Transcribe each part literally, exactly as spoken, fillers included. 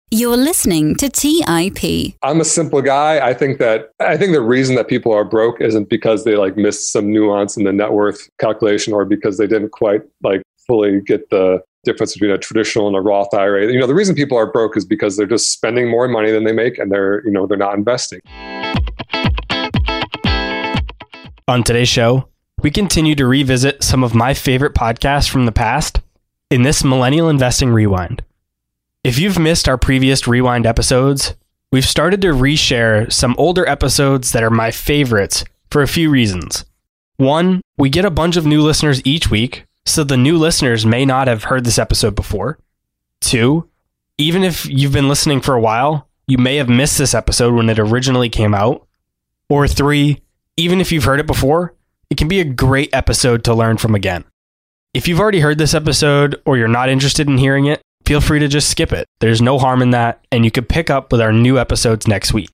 You're listening to T I P. I'm a simple guy. I think that I think the reason that people are broke isn't because they like missed some nuance in the net worth calculation or because they didn't quite like fully get the difference between a traditional and a Roth I R A. You know, the reason people are broke is because they're just spending more money than they make and they're, you know, they're not investing. On today's show, we continue to revisit some of my favorite podcasts from the past in this Millennial Investing Rewind. If you've missed our previous Rewind episodes, we've started to reshare some older episodes that are my favorites for a few reasons. One, we get a bunch of new listeners each week, so the new listeners may not have heard this episode before. Two, even if you've been listening for a while, you may have missed this episode when it originally came out. Or three, even if you've heard it before, it can be a great episode to learn from again. If you've already heard this episode or you're not interested in hearing it, feel free to just skip it. There's no harm in that, and you could pick up with our new episodes next week.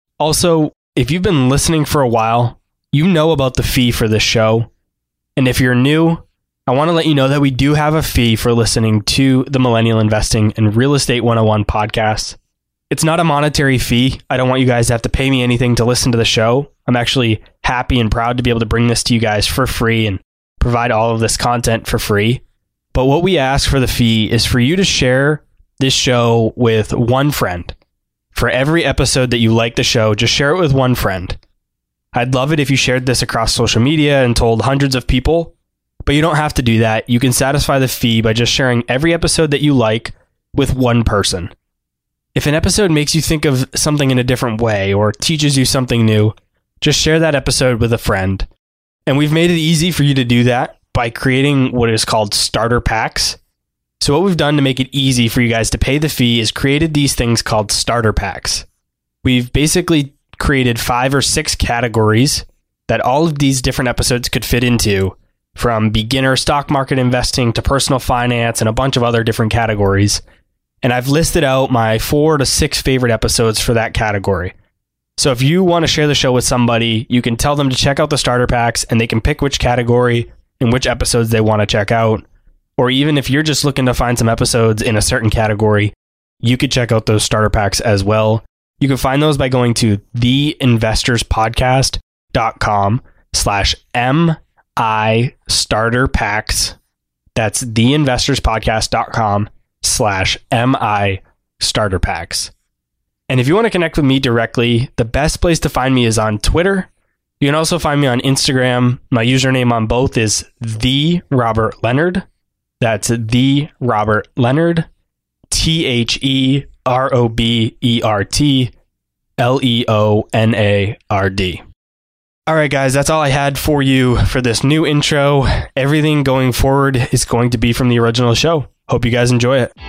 Also, if you've been listening for a while, you know about the fee for this show. And if you're new, I want to let you know that we do have a fee for listening to the Millennial Investing and Real Estate one oh one podcast. It's not a monetary fee. I don't want you guys to have to pay me anything to listen to the show. I'm actually happy and proud to be able to bring this to you guys for free and provide all of this content for free. But what we ask for the fee is for you to share this show with one friend. For every episode that you like the show, just share it with one friend. I'd love it if you shared this across social media and told hundreds of people, but you don't have to do that. You can satisfy the fee by just sharing every episode that you like with one person. If an episode makes you think of something in a different way or teaches you something new, just share that episode with a friend. And we've made it easy for you to do that by creating what is called starter packs. So what we've done to make it easy for you guys to pay the fee is created these things called starter packs. We've basically created five or six categories that all of these different episodes could fit into, from beginner stock market investing to personal finance and a bunch of other different categories. And I've listed out my four to six favorite episodes for that category. So if you want to share the show with somebody, you can tell them to check out the starter packs and they can pick which category and which episodes they want to check out. Or even if you're just looking to find some episodes in a certain category, you could check out those starter packs as well. You can find those by going to theinvestorspodcast.com slash MI starter packs. That's theinvestorspodcast.com slash MI starter packs. And if you want to connect with me directly, the best place to find me is on Twitter. You can also find me on Instagram. My username on both is the Robert Leonard. That's the Robert Leonard. T H E R O B E R T L E O N A R D. All right, guys, that's all I had for you for this new intro. Everything going forward is going to be from the original show. Hope you guys enjoy it.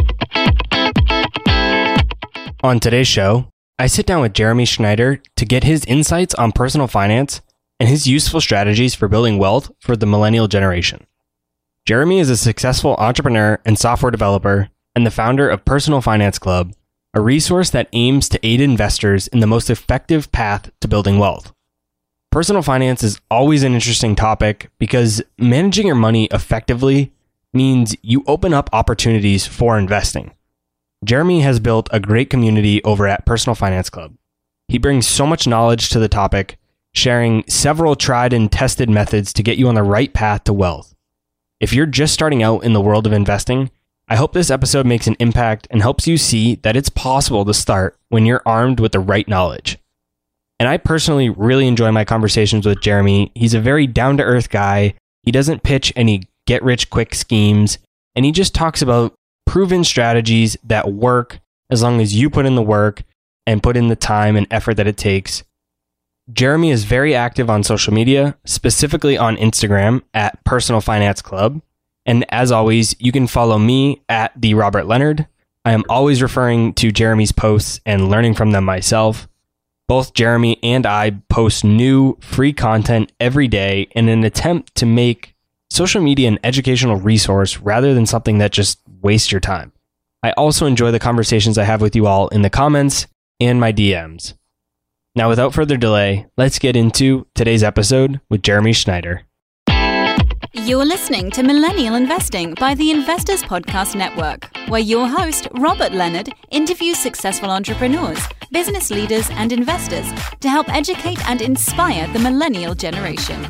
On today's show, I sit down with Jeremy Schneider to get his insights on personal finance and his useful strategies for building wealth for the millennial generation. Jeremy is a successful entrepreneur and software developer and the founder of Personal Finance Club, a resource that aims to aid investors in the most effective path to building wealth. Personal finance is always an interesting topic because managing your money effectively means you open up opportunities for investing. Jeremy has built a great community over at Personal Finance Club. He brings so much knowledge to the topic, sharing several tried and tested methods to get you on the right path to wealth. If you're just starting out in the world of investing, I hope this episode makes an impact and helps you see that it's possible to start when you're armed with the right knowledge. And I personally really enjoy my conversations with Jeremy. He's a very down-to-earth guy. He doesn't pitch any get-rich-quick schemes, and he just talks about proven strategies that work as long as you put in the work and put in the time and effort that it takes. Jeremy is very active on social media, specifically on Instagram at Personal Finance Club. And as always, you can follow me at the Robert Leonard. I am always referring to Jeremy's posts and learning from them myself. Both Jeremy and I post new free content every day in an attempt to make social media an educational resource rather than something that just wastes your time. I also enjoy the conversations I have with you all in the comments and my D Ms. Now, without further delay, let's get into today's episode with Jeremy Schneider. You're listening to Millennial Investing by the Investors Podcast Network, where your host, Robert Leonard, interviews successful entrepreneurs, business leaders, and investors to help educate and inspire the millennial generation.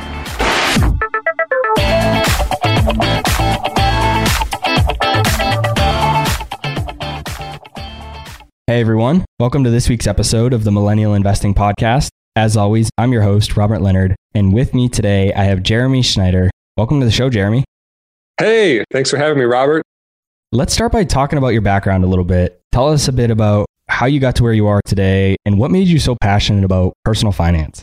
Hey everyone, welcome to this week's episode of the Millennial Investing Podcast. As always, I'm your host, Robert Leonard, and with me today, I have Jeremy Schneider. Welcome to the show, Jeremy. Hey, thanks for having me, Robert. Let's start by talking about your background a little bit. Tell us a bit about how you got to where you are today and what made you so passionate about personal finance.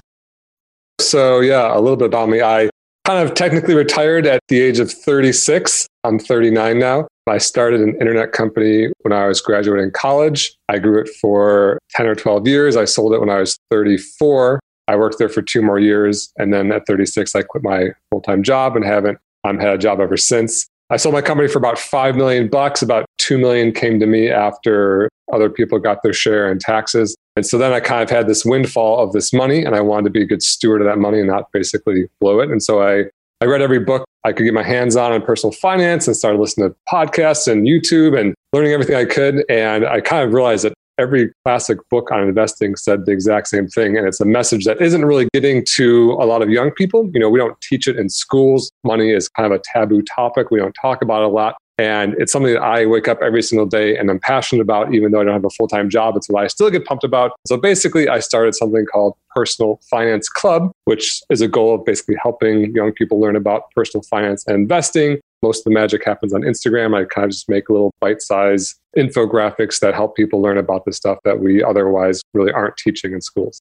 So yeah, a little bit about me. I kind of technically retired at the age of thirty-six. I'm thirty-nine now. I started an internet company when I was graduating college. I grew it for ten or twelve years. I sold it when I was thirty-four. I worked there for two more years. And then at thirty-six, I quit my full-time job and haven't um, had a job ever since. I sold my company for about five million bucks. About two million came to me after other people got their share in taxes. And so then I kind of had this windfall of this money, and I wanted to be a good steward of that money and not basically blow it. And so I, I read every book I could get my hands on on personal finance and started listening to podcasts and YouTube and learning everything I could. And I kind of realized that every classic book on investing said the exact same thing. And it's a message that isn't really getting to a lot of young people. You know, we don't teach it in schools. Money is kind of a taboo topic. We don't talk about it a lot. And it's something that I wake up every single day and I'm passionate about, even though I don't have a full-time job. It's what I still get pumped about. So basically, I started something called Personal Finance Club, which is a goal of basically helping young people learn about personal finance and investing. Most of the magic happens on Instagram. I kind of just make little bite-sized infographics that help people learn about the stuff that we otherwise really aren't teaching in schools.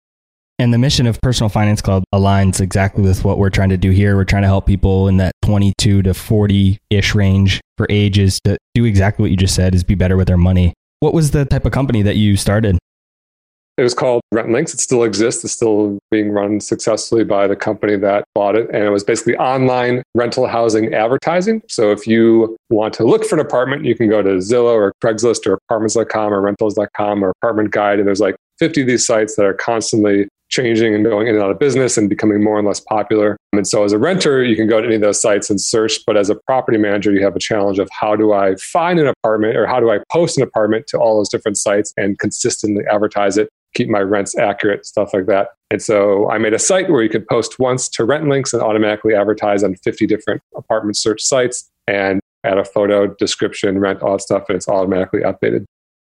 And the mission of Personal Finance Club aligns exactly with what we're trying to do here. We're trying to help people in that twenty-two to forty-ish range for ages to do exactly what you just said, is be better with their money. What was the type of company that you started? It was called RentLinks. It still exists. It's still being run successfully by the company that bought it. And it was basically online rental housing advertising. So if you want to look for an apartment, you can go to Zillow or Craigslist or apartments dot com or rentals dot com or Apartment Guide. And there's like fifty of these sites that are constantly changing and going in and out of business and becoming more and less popular. And so as a renter, you can go to any of those sites and search. But as a property manager, you have a challenge of how do I find an apartment or how do I post an apartment to all those different sites and consistently advertise it, keep my rents accurate, stuff like that. And so I made a site where you could post once to RentLinks and automatically advertise on fifty different apartment search sites and add a photo, description, rent, all that stuff, and it's automatically updated.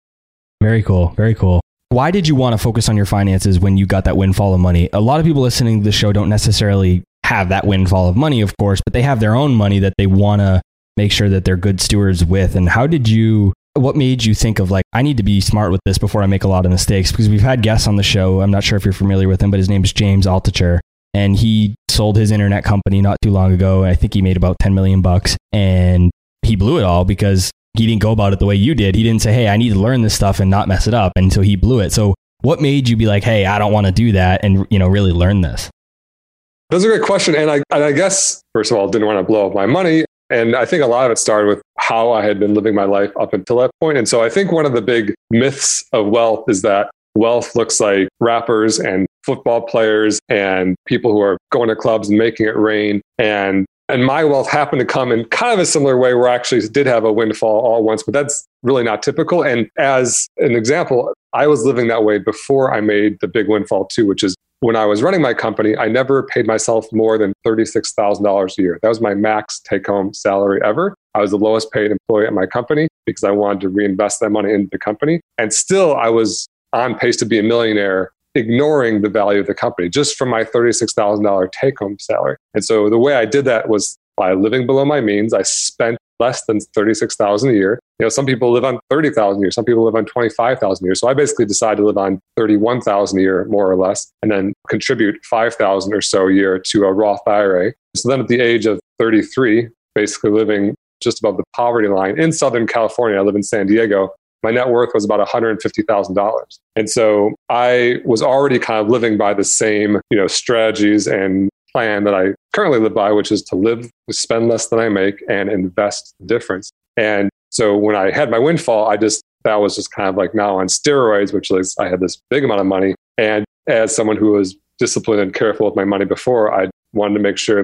Very cool. Very cool. Why did you want to focus on your finances when you got that windfall of money? A lot of people listening to the show don't necessarily have that windfall of money, of course, but they have their own money that they want to make sure that they're good stewards with. And how did you, what made you think of like, I need to be smart with this before I make a lot of mistakes? Because we've had guests on the show. I'm not sure if you're familiar with him, but his name is James Altucher. And he sold his internet company not too long ago. I think he made about ten million bucks, and he blew it all because he didn't go about it the way you did. He didn't say, hey, I need to learn this stuff and not mess it up. And so he blew it. So what made you be like, hey, I don't want to do that and, you know, really learn this? That's a great question. And I, and I guess, first of all, didn't want to blow up my money. And I think a lot of it started with how I had been living my life up until that point. And so I think one of the big myths of wealth is that wealth looks like rappers and football players and people who are going to clubs and making it rain. And And my wealth happened to come in kind of a similar way where I actually did have a windfall all at once, but that's really not typical. And as an example, I was living that way before I made the big windfall too, which is when I was running my company, I never paid myself more than thirty-six thousand dollars a year. That was my max take-home salary ever. I was the lowest paid employee at my company because I wanted to reinvest that money into the company. And still, I was on pace to be a millionaire, ignoring the value of the company just from my thirty-six thousand dollars take-home salary. And so the way I did that was by living below my means. I spent less than thirty-six thousand dollars a year. You know, some people live on thirty thousand dollars a year. Some people live on twenty-five thousand dollars a year. So I basically decided to live on thirty-one thousand dollars a year, more or less, and then contribute five thousand dollars or so a year to a Roth I R A. So then at the age of thirty-three, basically living just above the poverty line in Southern California, I live in San Diego, my net worth was about one hundred fifty thousand dollars. And so I was already kind of living by the same, you know, strategies and plan that I currently live by, which is to live, spend less than I make and invest the difference. And so when I had my windfall, I just, that was just kind of like now on steroids, which is I had this big amount of money. And as someone who was disciplined and careful with my money before, I wanted to make sure that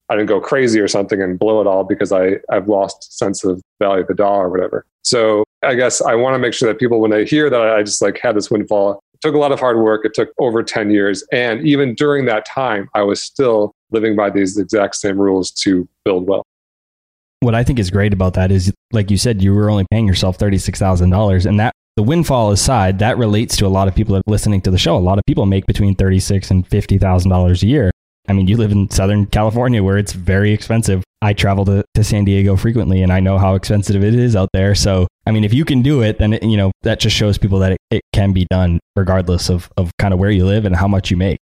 I didn't go crazy or something and blow it all because I, I've lost sense of value of the dollar or whatever. So I guess I want to make sure that people, when they hear that I just like had this windfall, it took a lot of hard work. It took over ten years. And even during that time, I was still living by these exact same rules to build wealth. What I think is great about that is, like you said, you were only paying yourself thirty-six thousand dollars. And that, the windfall aside, that relates to a lot of people that are listening to the show. A lot of people make between thirty-six thousand dollars and fifty thousand dollars a year. I mean, you live in Southern California where it's very expensive. I travel to, to San Diego frequently and I know how expensive it is out there. So, I mean, if you can do it, then, it, you know, that just shows people that it, it can be done regardless of, of kind of where you live and how much you make.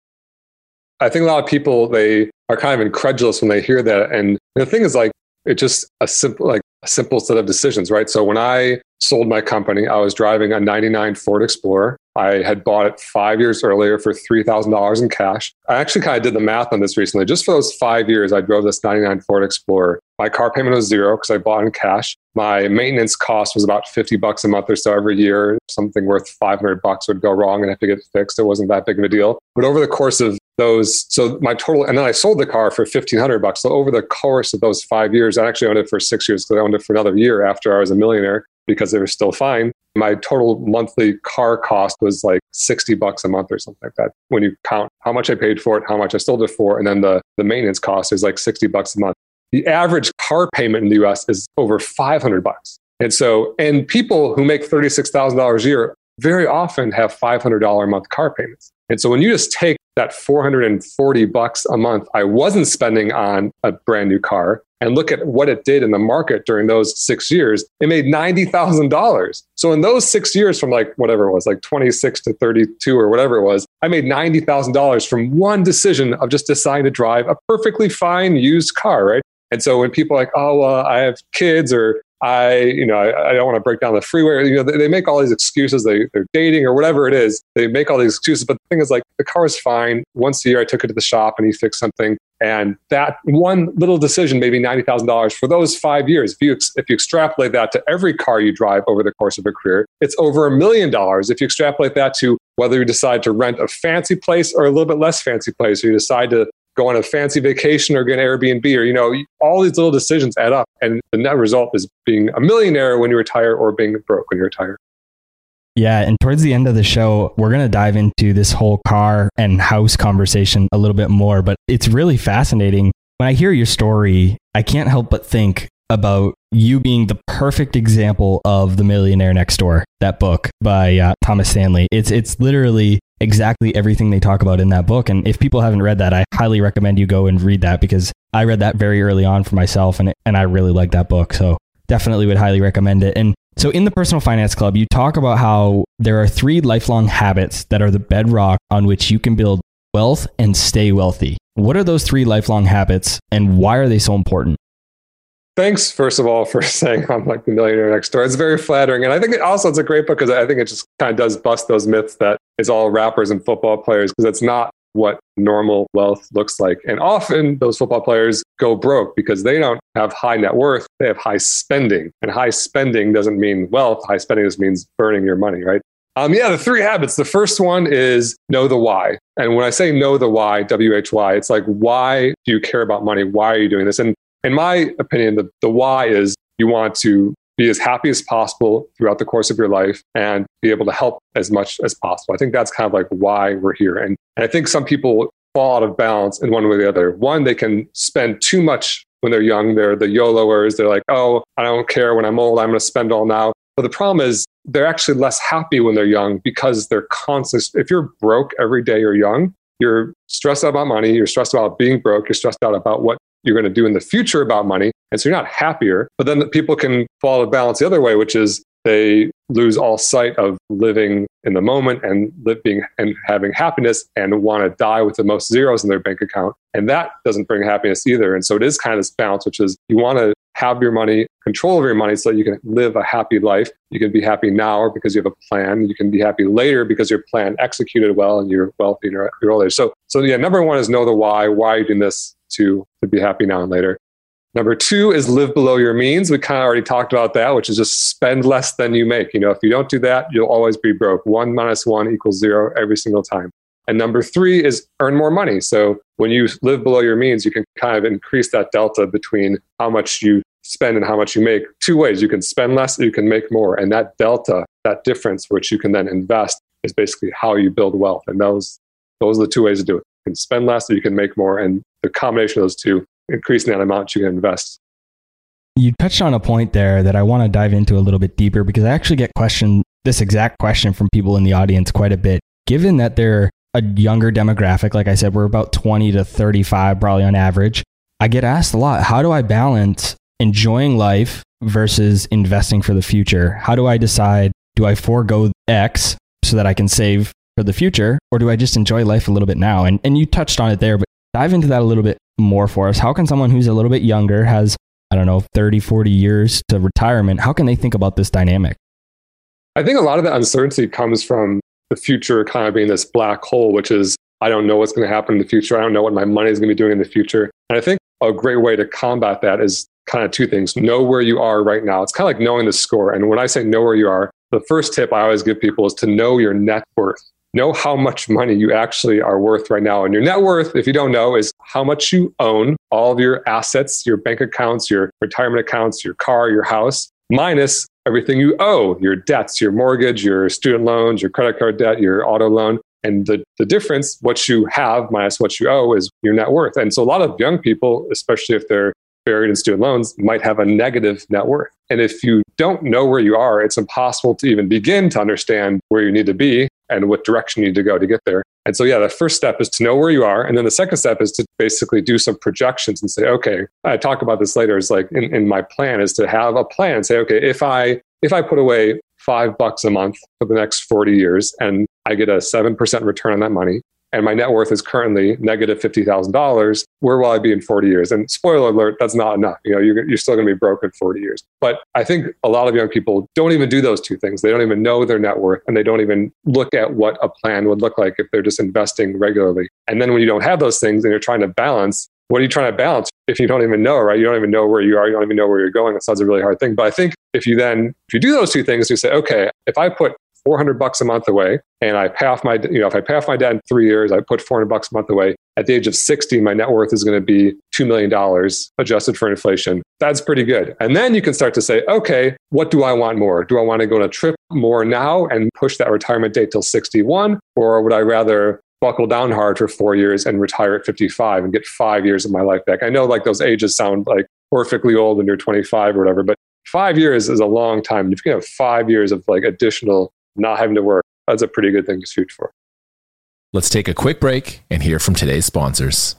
I think a lot of people, they are kind of incredulous when they hear that. And the thing is, like, it's just a simple, like a simple set of decisions, right? So when I sold my company, I was driving a ninety-nine Ford Explorer. I had bought it five years earlier for three thousand dollars in cash. I actually kind of did the math on this recently. Just for those five years, I drove this ninety-nine Ford Explorer. My car payment was zero because I bought in cash. My maintenance cost was about fifty bucks a month or so every year. Something worth five hundred bucks would go wrong and have to get fixed. It wasn't that big of a deal. But over the course of those, so my total, and then I sold the car for fifteen hundred bucks. So over the course of those five years, I actually owned it for six years because I owned it for another year after I was a millionaire because they were still fine. My total monthly car cost was like sixty bucks a month or something like that. When you count how much I paid for it, how much I sold it for, and then the, the maintenance cost is like sixty bucks a month. The average car payment in the U S is over five hundred bucks. And so, and people who make thirty-six thousand dollars a year very often have five hundred dollars a month car payments. And so when you just take that four hundred forty bucks a month I wasn't spending on a brand new car and look at what it did in the market during those six years, it made ninety thousand dollars. So in those six years from like whatever it was, like twenty-six to thirty-two or whatever it was, I made ninety thousand dollars from one decision of just deciding to drive a perfectly fine used car, right? And so when people are like, oh, uh, I have kids or I, you know, I, I don't want to break down the freeway. You know, they, they make all these excuses. They, they're dating or whatever it is. They make all these excuses. But the thing is, like, the car is fine. Once a year, I took it to the shop and he fixed something. And that one little decision, maybe ninety thousand dollars for those five years. If you if you extrapolate that to every car you drive over the course of a career, it's over a million dollars. If you extrapolate that to whether you decide to rent a fancy place or a little bit less fancy place, or you decide to go on a fancy vacation or get an Airbnb, or, you know, all these little decisions add up. And the net result is being a millionaire when you retire or being broke when you retire. Yeah. And towards the end of the show, we're going to dive into this whole car and house conversation a little bit more, but it's really fascinating. When I hear your story, I can't help but think about you being the perfect example of The Millionaire Next Door, that book by uh, Thomas Stanley. It's, it's literally exactly everything they talk about in that book. And if people haven't read that, I highly recommend you go and read that, because I read that very early on for myself and, and I really like that book. So definitely would highly recommend it. And so in the Personal Finance Club, you talk about how there are three lifelong habits that are the bedrock on which you can build wealth and stay wealthy. What are those three lifelong habits and why are they so important? Thanks, first of all, for saying I'm like the millionaire next door. It's very flattering. And I think it also it's a great book because I think it just kind of does bust those myths that it's all rappers and football players, because it's not what normal wealth looks like. And often those football players go broke because they don't have high net worth. They have high spending. And high spending doesn't mean wealth. High spending just means burning your money, right? Um, yeah, the three habits. The first one is know the why. And when I say know the why, W H Y, it's like, why do you care about money? Why are you doing this? And in my opinion, the, the why is you want to be as happy as possible throughout the course of your life and be able to help as much as possible. I think that's kind of like why we're here. And, and I think some people fall out of balance in one way or the other. One, they can spend too much when they're young. They're the YOLOers. They're like, oh, I don't care when I'm old. I'm going to spend all now. But the problem is they're actually less happy when they're young because they're constantly, if you're broke every day you're young, you're stressed out about money. You're stressed about being broke. You're stressed out about what you're going to do in the future about money. And so you're not happier. But then people can fall out of balance the other way, which is they lose all sight of living in the moment and living and having happiness and want to die with the most zeros in their bank account. And that doesn't bring happiness either. And so it is kind of this balance, which is you want to have your money, control of your money so that you can live a happy life. You can be happy now because you have a plan. You can be happy later because your plan executed well and you're wealthy in your, your old age. So, so yeah, number one is know the why. Why are you doing this? To, to be happy now and later. Number two is live below your means. We kind of already talked about that, which is just spend less than you make. You know, if you don't do that, you'll always be broke. One minus one equals zero every single time. And number three is earn more money. So when you live below your means, you can kind of increase that delta between how much you spend and how much you make two ways. You can spend less, or you can make more. And that delta, that difference, which you can then invest, is basically how you build wealth. And those, those are the two ways to do it. You can spend less, or you can make more. And the combination of those two, increasing that amount you can invest. You touched on a point there that I want to dive into a little bit deeper, because I actually get questioned this exact question from people in the audience quite a bit. Given that they're a younger demographic, like I said, we're about twenty to thirty-five probably on average. I get asked a lot, how do I balance enjoying life versus investing for the future? How do I decide, do I forego X so that I can save for the future, or do I just enjoy life a little bit now? And and you touched on it there, but dive into that a little bit more for us. How can someone who's a little bit younger, has, I don't know, thirty, forty years to retirement, how can they think about this dynamic? I think a lot of the uncertainty comes from the future kind of being this black hole, which is, I don't know what's going to happen in the future. I don't know what my money is going to be doing in the future. And I think a great way to combat that is kind of two things. Know where you are right now. It's kind of like knowing the score. And when I say know where you are, the first tip I always give people is to know your net worth. Know how much money you actually are worth right now. And your net worth, if you don't know, is how much you own, all of your assets, your bank accounts, your retirement accounts, your car, your house, minus everything you owe, your debts, your mortgage, your student loans, your credit card debt, your auto loan. And the, the difference, what you have minus what you owe, is your net worth. And so a lot of young people, especially if they're buried in student loans, might have a negative net worth. And if you don't know where you are, it's impossible to even begin to understand where you need to be and what direction you need to go to get there. And so, yeah, the first step is to know where you are. And then the second step is to basically do some projections and say, okay, I talk about this later. It's like in, in my plan is to have a plan and say, okay, if I, if I put away five bucks a month for the next forty years and I get a seven percent return on that money, and my net worth is currently negative fifty thousand dollars, where will I be in forty years? And spoiler alert, that's not enough. You know, you're, you're still going to be broke in forty years. But I think a lot of young people don't even do those two things. They don't even know their net worth, and they don't even look at what a plan would look like if they're just investing regularly. And then when you don't have those things and you're trying to balance, what are you trying to balance if you don't even know, right? You don't even know where you are. You don't even know where you're going. That sounds a really hard thing. But I think if you then, if you do those two things, you say, okay, if I put four hundred bucks a month away, and I pay off my, you know, if I pay off my debt in three years, I put four hundred bucks a month away. At the age of sixty, my net worth is going to be two million dollars adjusted for inflation. That's pretty good. And then you can start to say, okay, what do I want more? Do I want to go on a trip more now and push that retirement date till sixty-one? Or would I rather buckle down hard for four years and retire at fifty-five and get five years of my life back? I know like those ages sound like perfectly old when you're twenty-five or whatever, but five years is a long time. If you can have five years of like additional not having to work, that's a pretty good thing to shoot for. Let's take a quick break and hear from today's sponsors.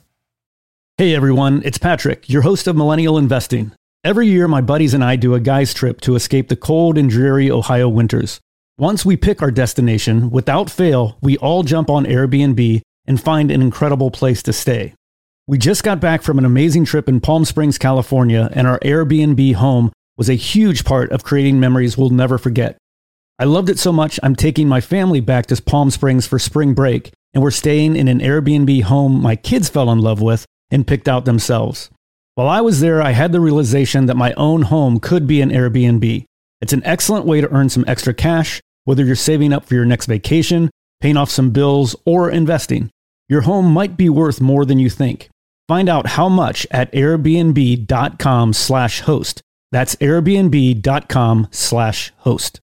Hey everyone, it's Patrick, your host of Millennial Investing. Every year, my buddies and I do a guy's trip to escape the cold and dreary Ohio winters. Once we pick our destination, without fail, we all jump on Airbnb and find an incredible place to stay. We just got back from an amazing trip in Palm Springs, California, and our Airbnb home was a huge part of creating memories we'll never forget. I loved it so much, I'm taking my family back to Palm Springs for spring break, and we're staying in an Airbnb home my kids fell in love with and picked out themselves. While I was there, I had the realization that my own home could be an Airbnb. It's an excellent way to earn some extra cash, whether you're saving up for your next vacation, paying off some bills, or investing. Your home might be worth more than you think. Find out how much at airbnb.com slash host. That's airbnb.com slash host.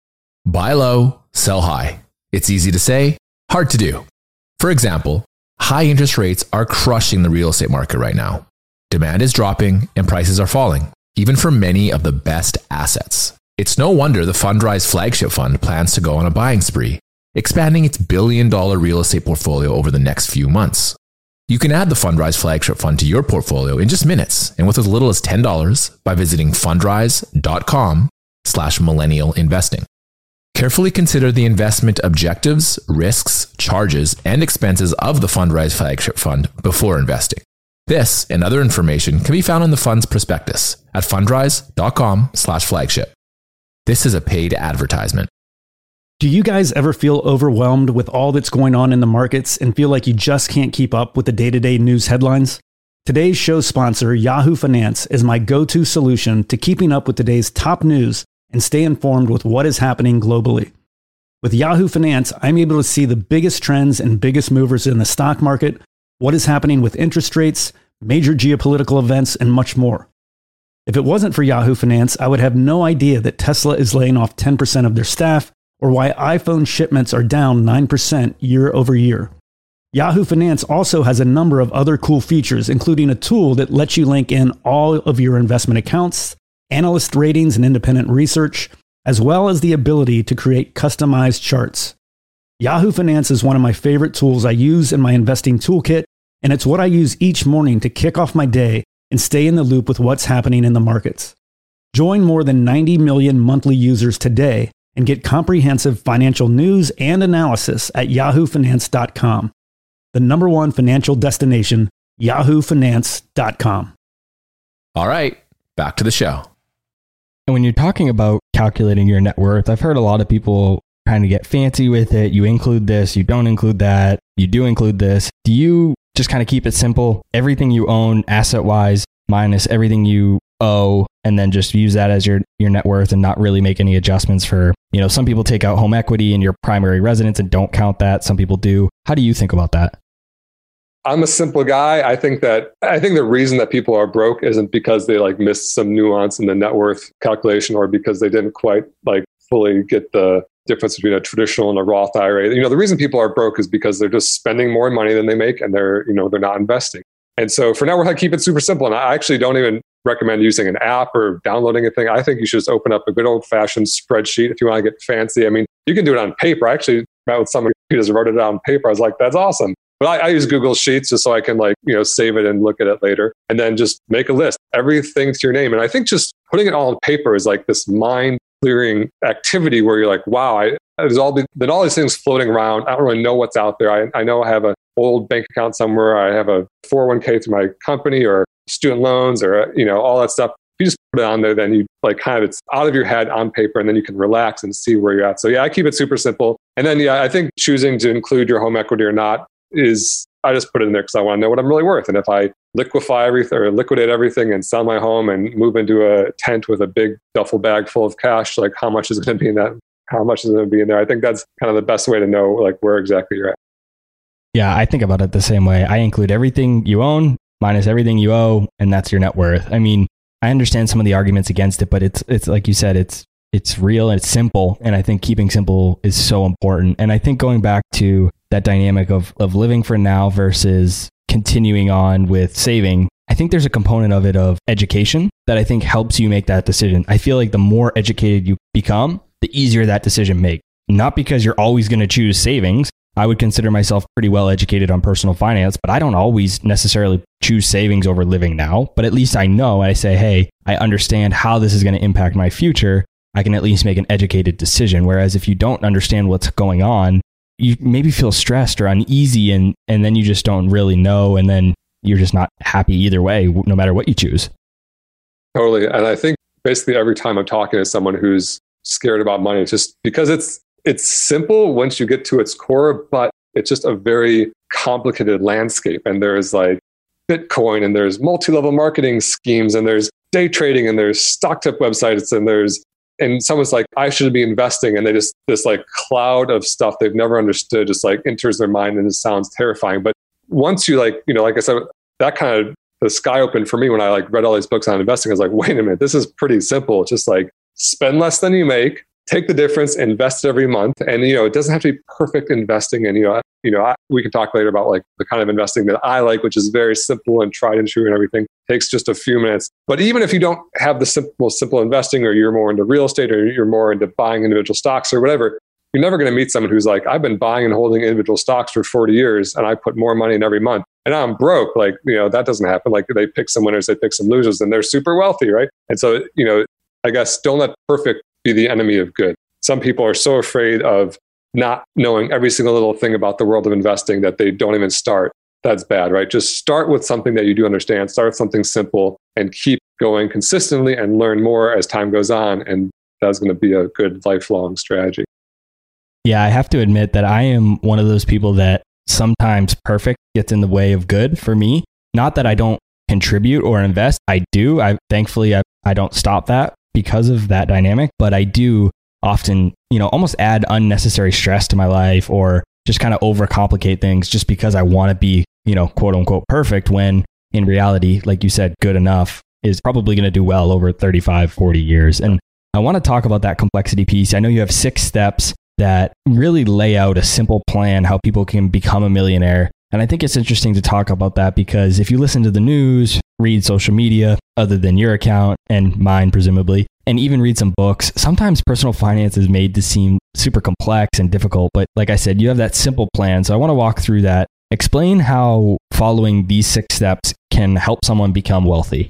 Buy low, sell high. It's easy to say, hard to do. For example, high interest rates are crushing the real estate market right now. Demand is dropping and prices are falling, even for many of the best assets. It's no wonder the Fundrise flagship fund plans to go on a buying spree, expanding its billion dollar real estate portfolio over the next few months. You can add the Fundrise flagship fund to your portfolio in just minutes and with as little as ten dollars by visiting fundrise.com slash millennial investing. Carefully consider the investment objectives, risks, charges, and expenses of the Fundrise flagship fund before investing. This and other information can be found in the fund's prospectus at fundrise.com slash flagship. This is a paid advertisement. Do you guys ever feel overwhelmed with all that's going on in the markets and feel like you just can't keep up with the day-to-day news headlines? Today's show sponsor, Yahoo Finance, is my go-to solution to keeping up with today's top news and stay informed with what is happening globally. With Yahoo Finance, I'm able to see the biggest trends and biggest movers in the stock market, what is happening with interest rates, major geopolitical events, and much more. If it wasn't for Yahoo Finance, I would have no idea that Tesla is laying off ten percent of their staff, or why iPhone shipments are down nine percent year over year. Yahoo Finance also has a number of other cool features, including a tool that lets you link in all of your investment accounts, analyst ratings and independent research, as well as the ability to create customized charts. Yahoo Finance is one of my favorite tools I use in my investing toolkit, and it's what I use each morning to kick off my day and stay in the loop with what's happening in the markets. Join more than ninety million monthly users today and get comprehensive financial news and analysis at yahoo finance dot com. The number one financial destination, yahoo finance dot com. All right, back to the show. And when you're talking about calculating your net worth, I've heard a lot of people kind of get fancy with it. You include this, you don't include that, you do include this. Do you just kind of keep it simple? Everything you own asset-wise minus everything you owe, and then just use that as your, your net worth and not really make any adjustments for, you know, some people take out home equity in your primary residence and don't count that. Some people do. How do you think about that? I'm a simple guy. I think that I think the reason that people are broke isn't because they like missed some nuance in the net worth calculation, or because they didn't quite like fully get the difference between a traditional and a Roth I R A. You know, the reason people are broke is because they're just spending more money than they make, and they're, you know, they're not investing. And so for net worth, I keep it super simple. And I actually don't even recommend using an app or downloading a thing. I think you should just open up a good old fashioned spreadsheet if you want to get fancy. I mean, you can do it on paper. I actually met with somebody who just wrote it out on paper. I was like, that's awesome. But I, I use Google Sheets just so I can like, you know, save it and look at it later, and then just make a list, everything to your name. And I think just putting it all on paper is like this mind clearing activity where you're like, wow, I, there's all, the, then all these things floating around. I don't really know what's out there. I, I know I have an old bank account somewhere. I have a four oh one k through my company, or student loans, or, you know, all that stuff. If you just put it on there, then you like kind of, it's out of your head on paper, and then you can relax and see where you're at. So yeah, I keep it super simple. And then, yeah, I think choosing to include your home equity or not is, I just put it in there because I want to know what I'm really worth. And if I liquefy everything or liquidate everything and sell my home and move into a tent with a big duffel bag full of cash, like how much is going to be in that? How much is going to be in there? I think that's kind of the best way to know like where exactly you're at. Yeah, I think about it the same way. I include everything you own minus everything you owe, and that's your net worth. I mean, I understand some of the arguments against it, but it's it's like you said, it's it's real and it's simple. And I think keeping simple is so important. And I think going back to that dynamic of of living for now versus continuing on with saving, I think there's a component of it of education that I think helps you make that decision. I feel like the more educated you become, the easier that decision make. Not because you're always going to choose savings. I would consider myself pretty well educated on personal finance, but I don't always necessarily choose savings over living now. But at least I know, I say, hey, I understand how this is going to impact my future. I can at least make an educated decision. Whereas if you don't understand what's going on, you maybe feel stressed or uneasy, and, and then you just don't really know. And then you're just not happy either way, no matter what you choose. Totally. And I think basically every time I'm talking to someone who's scared about money, it's just because it's, it's simple once you get to its core, but it's just a very complicated landscape. And there's like Bitcoin, and there's multi-level marketing schemes, and there's day trading, and there's stock tip websites, and there's, and someone's like, I should be investing. And they just, this like cloud of stuff they've never understood just like enters their mind, and it sounds terrifying. But once you like, you know, like I said, that kind of, the sky opened for me when I like read all these books on investing. I was like, wait a minute, this is pretty simple. It's just like spend less than you make, take the difference, invest every month. And, you know, it doesn't have to be perfect investing. And, you know, you know, I, we can talk later about like the kind of investing that I like, which is very simple and tried and true and everything. Takes just a few minutes. But even if you don't have the simple, simple investing, or you're more into real estate, or you're more into buying individual stocks or whatever, you're never going to meet someone who's like, I've been buying and holding individual stocks for forty years, and I put more money in every month, and I'm broke. Like, you know, that doesn't happen. Like, they pick some winners, they pick some losers, and they're super wealthy, right? And so, you know, I guess don't let perfect be the enemy of good. Some people are so afraid of not knowing every single little thing about the world of investing that they don't even start. That's bad, right? Just start with something that you do understand, start with something simple, and keep going consistently and learn more as time goes on. And that's going to be a good lifelong strategy. Yeah, I have to admit that I am one of those people that sometimes perfect gets in the way of good for me. Not that I don't contribute or invest. I do. I thankfully I, I don't stop that because of that dynamic, but I do often, you know, almost add unnecessary stress to my life or just kind of overcomplicate things just because I want to be, you know, quote unquote perfect, when in reality, like you said, good enough is probably going to do well over thirty-five, forty years. And I want to talk about that complexity piece. I know you have six steps that really lay out a simple plan how people can become a millionaire. And I think it's interesting to talk about that because if you listen to the news, read social media, other than your account and mine, presumably, and even read some books, sometimes personal finance is made to seem super complex and difficult. But like I said, you have that simple plan. So I want to walk through that. Explain how following these six steps can help someone become wealthy.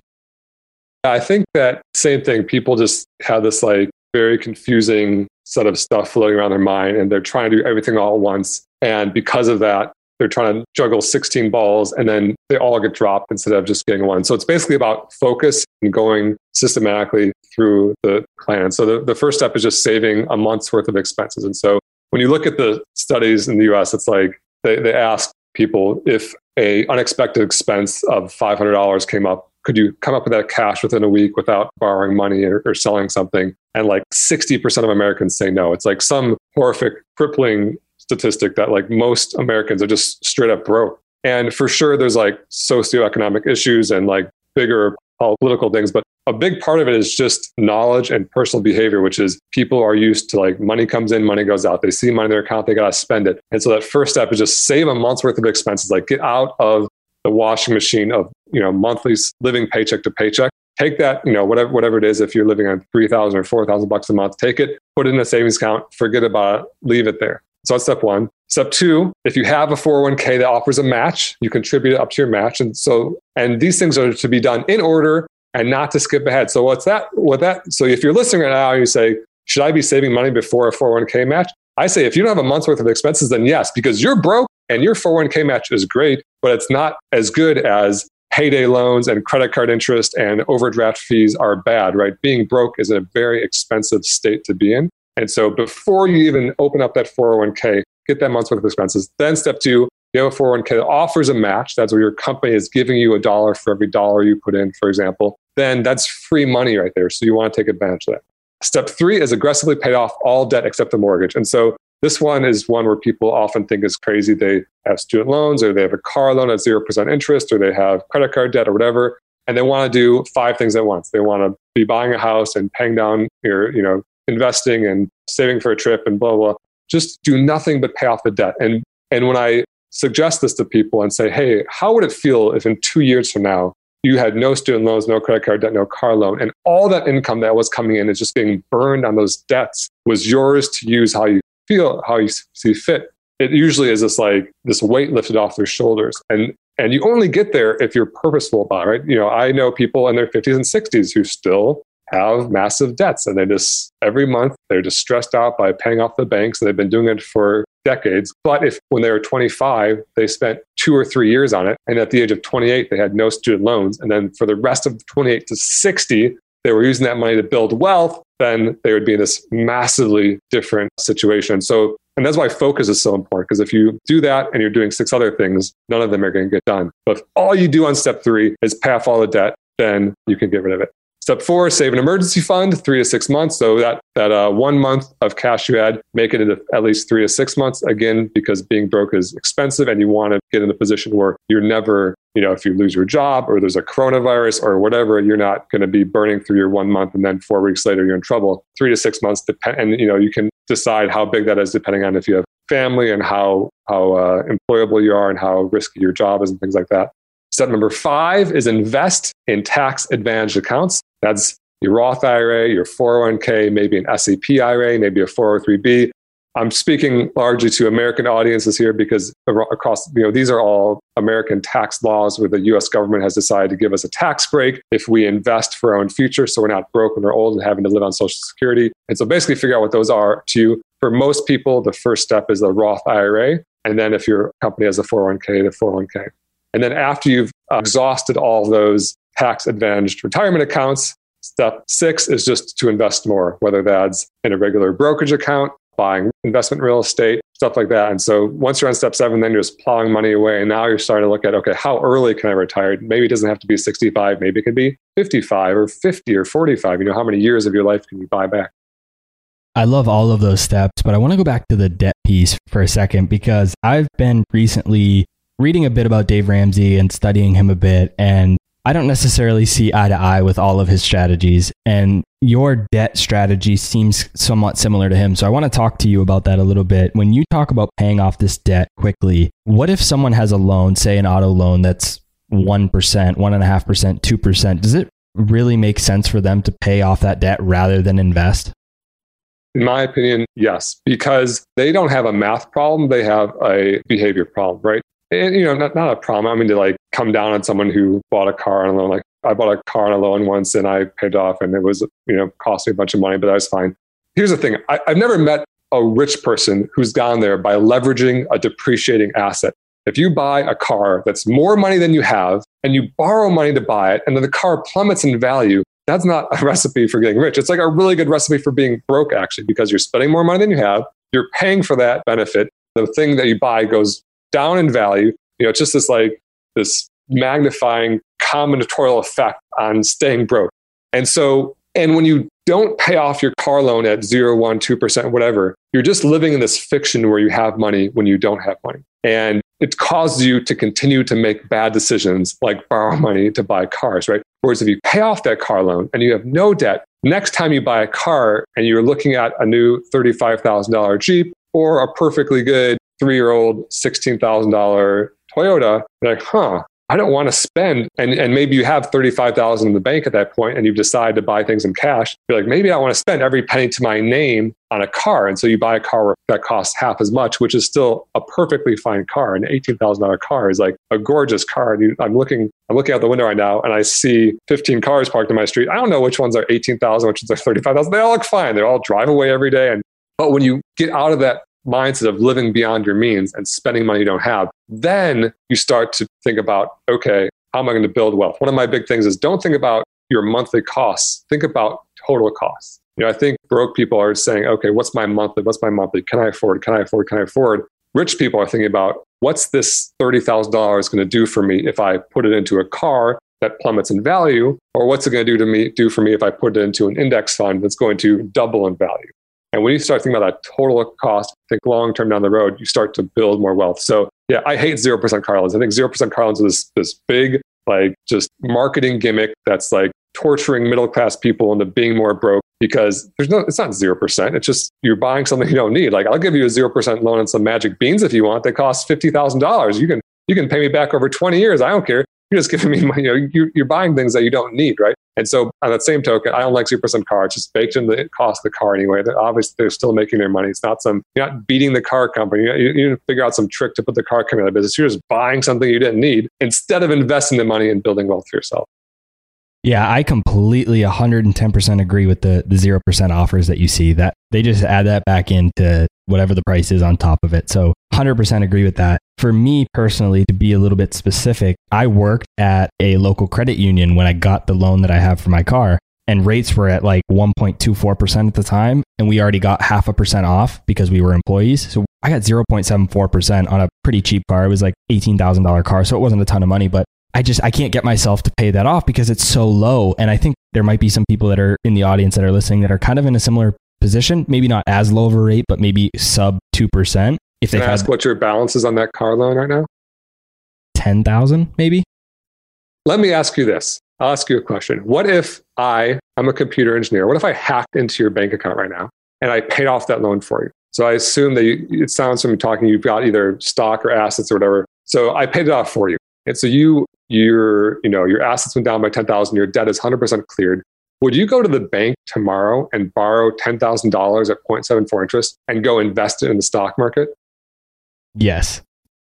I think that same thing. People just have this like very confusing set of stuff floating around their mind, and they're trying to do everything all at once. And because of that, they're trying to juggle sixteen balls, and then they all get dropped instead of just getting one. So it's basically about focus and going systematically through the plan. So the, the first step is just saving a month's worth of expenses. And so when you look at the studies in the U S, it's like they, they ask people if a unexpected expense of five hundred dollars came up, could you come up with that cash within a week without borrowing money or, or selling something? And like sixty percent of Americans say no. It's like some horrific, crippling statistic that like most Americans are just straight up broke. And for sure, there's like socioeconomic issues and like bigger political things. But a big part of it is just knowledge and personal behavior, which is people are used to like money comes in, money goes out. They see money in their account, they got to spend it. And so that first step is just save a month's worth of expenses, like get out of the washing machine of, you know, monthly living paycheck to paycheck. Take that, you know, whatever whatever it is, if you're living on three thousand or four thousand bucks a month, take it, put it in a savings account, forget about it, leave it there. So that's step one. Step two, if you have a four oh one k that offers a match, you contribute it up to your match. And so, and these things are to be done in order and not to skip ahead. So what's that? What that? So if you're listening right now and you say, should I be saving money before a four oh one k match? I say, if you don't have a month's worth of expenses, then yes, because you're broke and your four oh one k match is great, but it's not as good as payday loans and credit card interest and overdraft fees are bad, right? Being broke is a very expensive state to be in. And so before you even open up that four oh one k, get that month's worth of expenses. Then step two, you have a four oh one k that offers a match. That's where your company is giving you a dollar for every dollar you put in, for example. Then that's free money right there. So you want to take advantage of that. Step three is aggressively pay off all debt except the mortgage. And so this one is one where people often think is crazy. They have student loans, or they have a car loan at zero percent interest, or they have credit card debt or whatever. And they want to do five things at once. They want to be buying a house and paying down your, you know, investing and saving for a trip and blah, blah. Just do nothing but pay off the debt. And, and when I suggest this to people and say, hey, how would it feel if in two years from now, you had no student loans, no credit card debt, no car loan, and all that income that was coming in is just being burned on those debts was yours to use how you feel, how you see fit? It usually is this like this weight lifted off their shoulders. And and you only get there if you're purposeful about it, right? You know, I know people in their fifties and sixties who still have massive debts, and they just every month they're just stressed out by paying off the banks, and they've been doing it for decades. But if when they were twenty-five, they spent two or three years on it, and at the age of twenty-eight, they had no student loans, and then for the rest of twenty-eight to sixty, they were using that money to build wealth, then they would be in this massively different situation. So, and that's why focus is so important, because if you do that and you're doing six other things, none of them are going to get done. But if all you do on step three is pay off all the debt, then you can get rid of it. Step four, save an emergency fund, three to six months. So that that uh, one month of cash you had, make it into at least three to six months. Again, because being broke is expensive, and you want to get in a position where you're never, you know, if you lose your job or there's a coronavirus or whatever, you're not going to be burning through your one month and then four weeks later you're in trouble. Three to six months, depend, and you know you can decide how big that is depending on if you have family and how how uh, employable you are and how risky your job is and things like that. Step number five is invest in tax advantaged accounts. That's your Roth I R A, your four oh one k, maybe an S E P I R A, maybe a four oh three B. I'm speaking largely to American audiences here because across, you know, these are all American tax laws where the U S government has decided to give us a tax break if we invest for our own future, so we're not broke when we're old and having to live on Social Security. And so basically figure out what those are to you. For most people, the first step is a Roth I R A. And then if your company has a four oh one k, the four oh one k. And then after you've exhausted all those tax advantaged retirement accounts, step six is just to invest more, whether that's in a regular brokerage account, buying investment real estate, stuff like that. And so once you're on step seven, then you're just plowing money away. And now you're starting to look at, okay, how early can I retire? Maybe it doesn't have to be sixty-five. Maybe it can be fifty-five or fifty or forty-five. You know, how many years of your life can you buy back? I love all of those steps, but I want to go back to the debt piece for a second because I've been recently reading a bit about Dave Ramsey and studying him a bit, and I don't necessarily see eye to eye with all of his strategies, and your debt strategy seems somewhat similar to him. So I want to talk to you about that a little bit. When you talk about paying off this debt quickly, what if someone has a loan, say an auto loan that's one percent, one point five percent, two percent? Does it really make sense for them to pay off that debt rather than invest? In my opinion, yes, because they don't have a math problem. They have a behavior problem, right? And, you know, not, not a problem. I mean, to like come down on someone who bought a car on a loan. Like I bought a car on a loan once and I paid off and it was, you know, cost me a bunch of money, but that was fine. Here's the thing. I, I've never met a rich person who's gone there by leveraging a depreciating asset. If you buy a car that's more money than you have and you borrow money to buy it and then the car plummets in value, that's not a recipe for getting rich. It's like a really good recipe for being broke, actually, because you're spending more money than you have. You're paying for that benefit. The thing that you buy goes down in value. You know, it's just this like this magnifying combinatorial effect on staying broke. And so, and when you don't pay off your car loan at zero, one, two percent, whatever, you're just living in this fiction where you have money when you don't have money. And it causes you to continue to make bad decisions like borrow money to buy cars, right? Whereas if you pay off that car loan and you have no debt, next time you buy a car and you're looking at a new thirty-five thousand dollars Jeep or a perfectly good three-year-old sixteen thousand dollars Toyota, you're like, huh, I don't want to spend. And, and maybe you have thirty-five thousand dollars in the bank at that point and you've decided to buy things in cash. You're like, maybe I want to spend every penny to my name on a car. And so you buy a car that costs half as much, which is still a perfectly fine car. An eighteen thousand dollars car is like a gorgeous car. And you, I'm looking, I'm looking out the window right now and I see fifteen cars parked in my street. I don't know which ones are eighteen thousand, which ones are thirty-five thousand. They all look fine. They all drive away every day. And but when you get out of that mindset of living beyond your means and spending money you don't have, then you start to think about, okay, how am I going to build wealth? One of my big things is don't think about your monthly costs. Think about total costs. You know, I think broke people are saying, okay, what's my monthly? What's my monthly? Can I afford? Can I afford? Can I afford? Rich people are thinking about what's this thirty thousand dollars going to do for me if I put it into a car that plummets in value? Or what's it going to do to me, do for me if I put it into an index fund that's going to double in value? And when you start thinking about that total cost, think long-term down the road, you start to build more wealth. So yeah, I hate zero percent car loans. I think zero percent car loans is this, this big, like just marketing gimmick that's like torturing middle-class people into being more broke because there's no, it's not zero percent. It's just you're buying something you don't need. Like I'll give you a zero percent loan on some magic beans if you want. They cost fifty thousand dollars. You can, you can pay me back over twenty years. I don't care. You're just giving me money. You know, you, you're buying things that you don't need, right? And so on that same token, I don't like zero percent car. It's just baked into the cost of the car anyway. They're obviously, they're still making their money. It's not some, you're not beating the car company. You, you, you figure out some trick to put the car company out of business. You're just buying something you didn't need instead of investing the money and building wealth for yourself. Yeah, I completely one hundred ten percent agree with the, the zero percent offers that you see. That they just add that back into whatever the price is on top of it. So one hundred percent agree with that. For me personally, to be a little bit specific, I worked at a local credit union when I got the loan that I have for my car, and rates were at like one point two four percent at the time. And we already got half a percent off because we were employees. So I got zero point seven four percent on a pretty cheap car. It was like eighteen thousand dollars car. So it wasn't a ton of money, but I just, I can't get myself to pay that off because it's so low. And I think there might be some people that are in the audience that are listening that are kind of in a similar position, maybe not as low of a rate, but maybe sub two percent. If they Can I ask what your balance is on that car loan right now? ten thousand maybe. Let me ask you this. I'll ask you a question. What if I, I'm a computer engineer. What if I hacked into your bank account right now and I paid off that loan for you? So I assume that you, it sounds from talking, you've got either stock or assets or whatever. So I paid it off for you. And so you, your, you know, your assets went down by ten thousand, your debt is one hundred percent cleared. Would you go to the bank tomorrow and borrow ten thousand dollars at zero point seven four interest and go invest it in the stock market? Yes.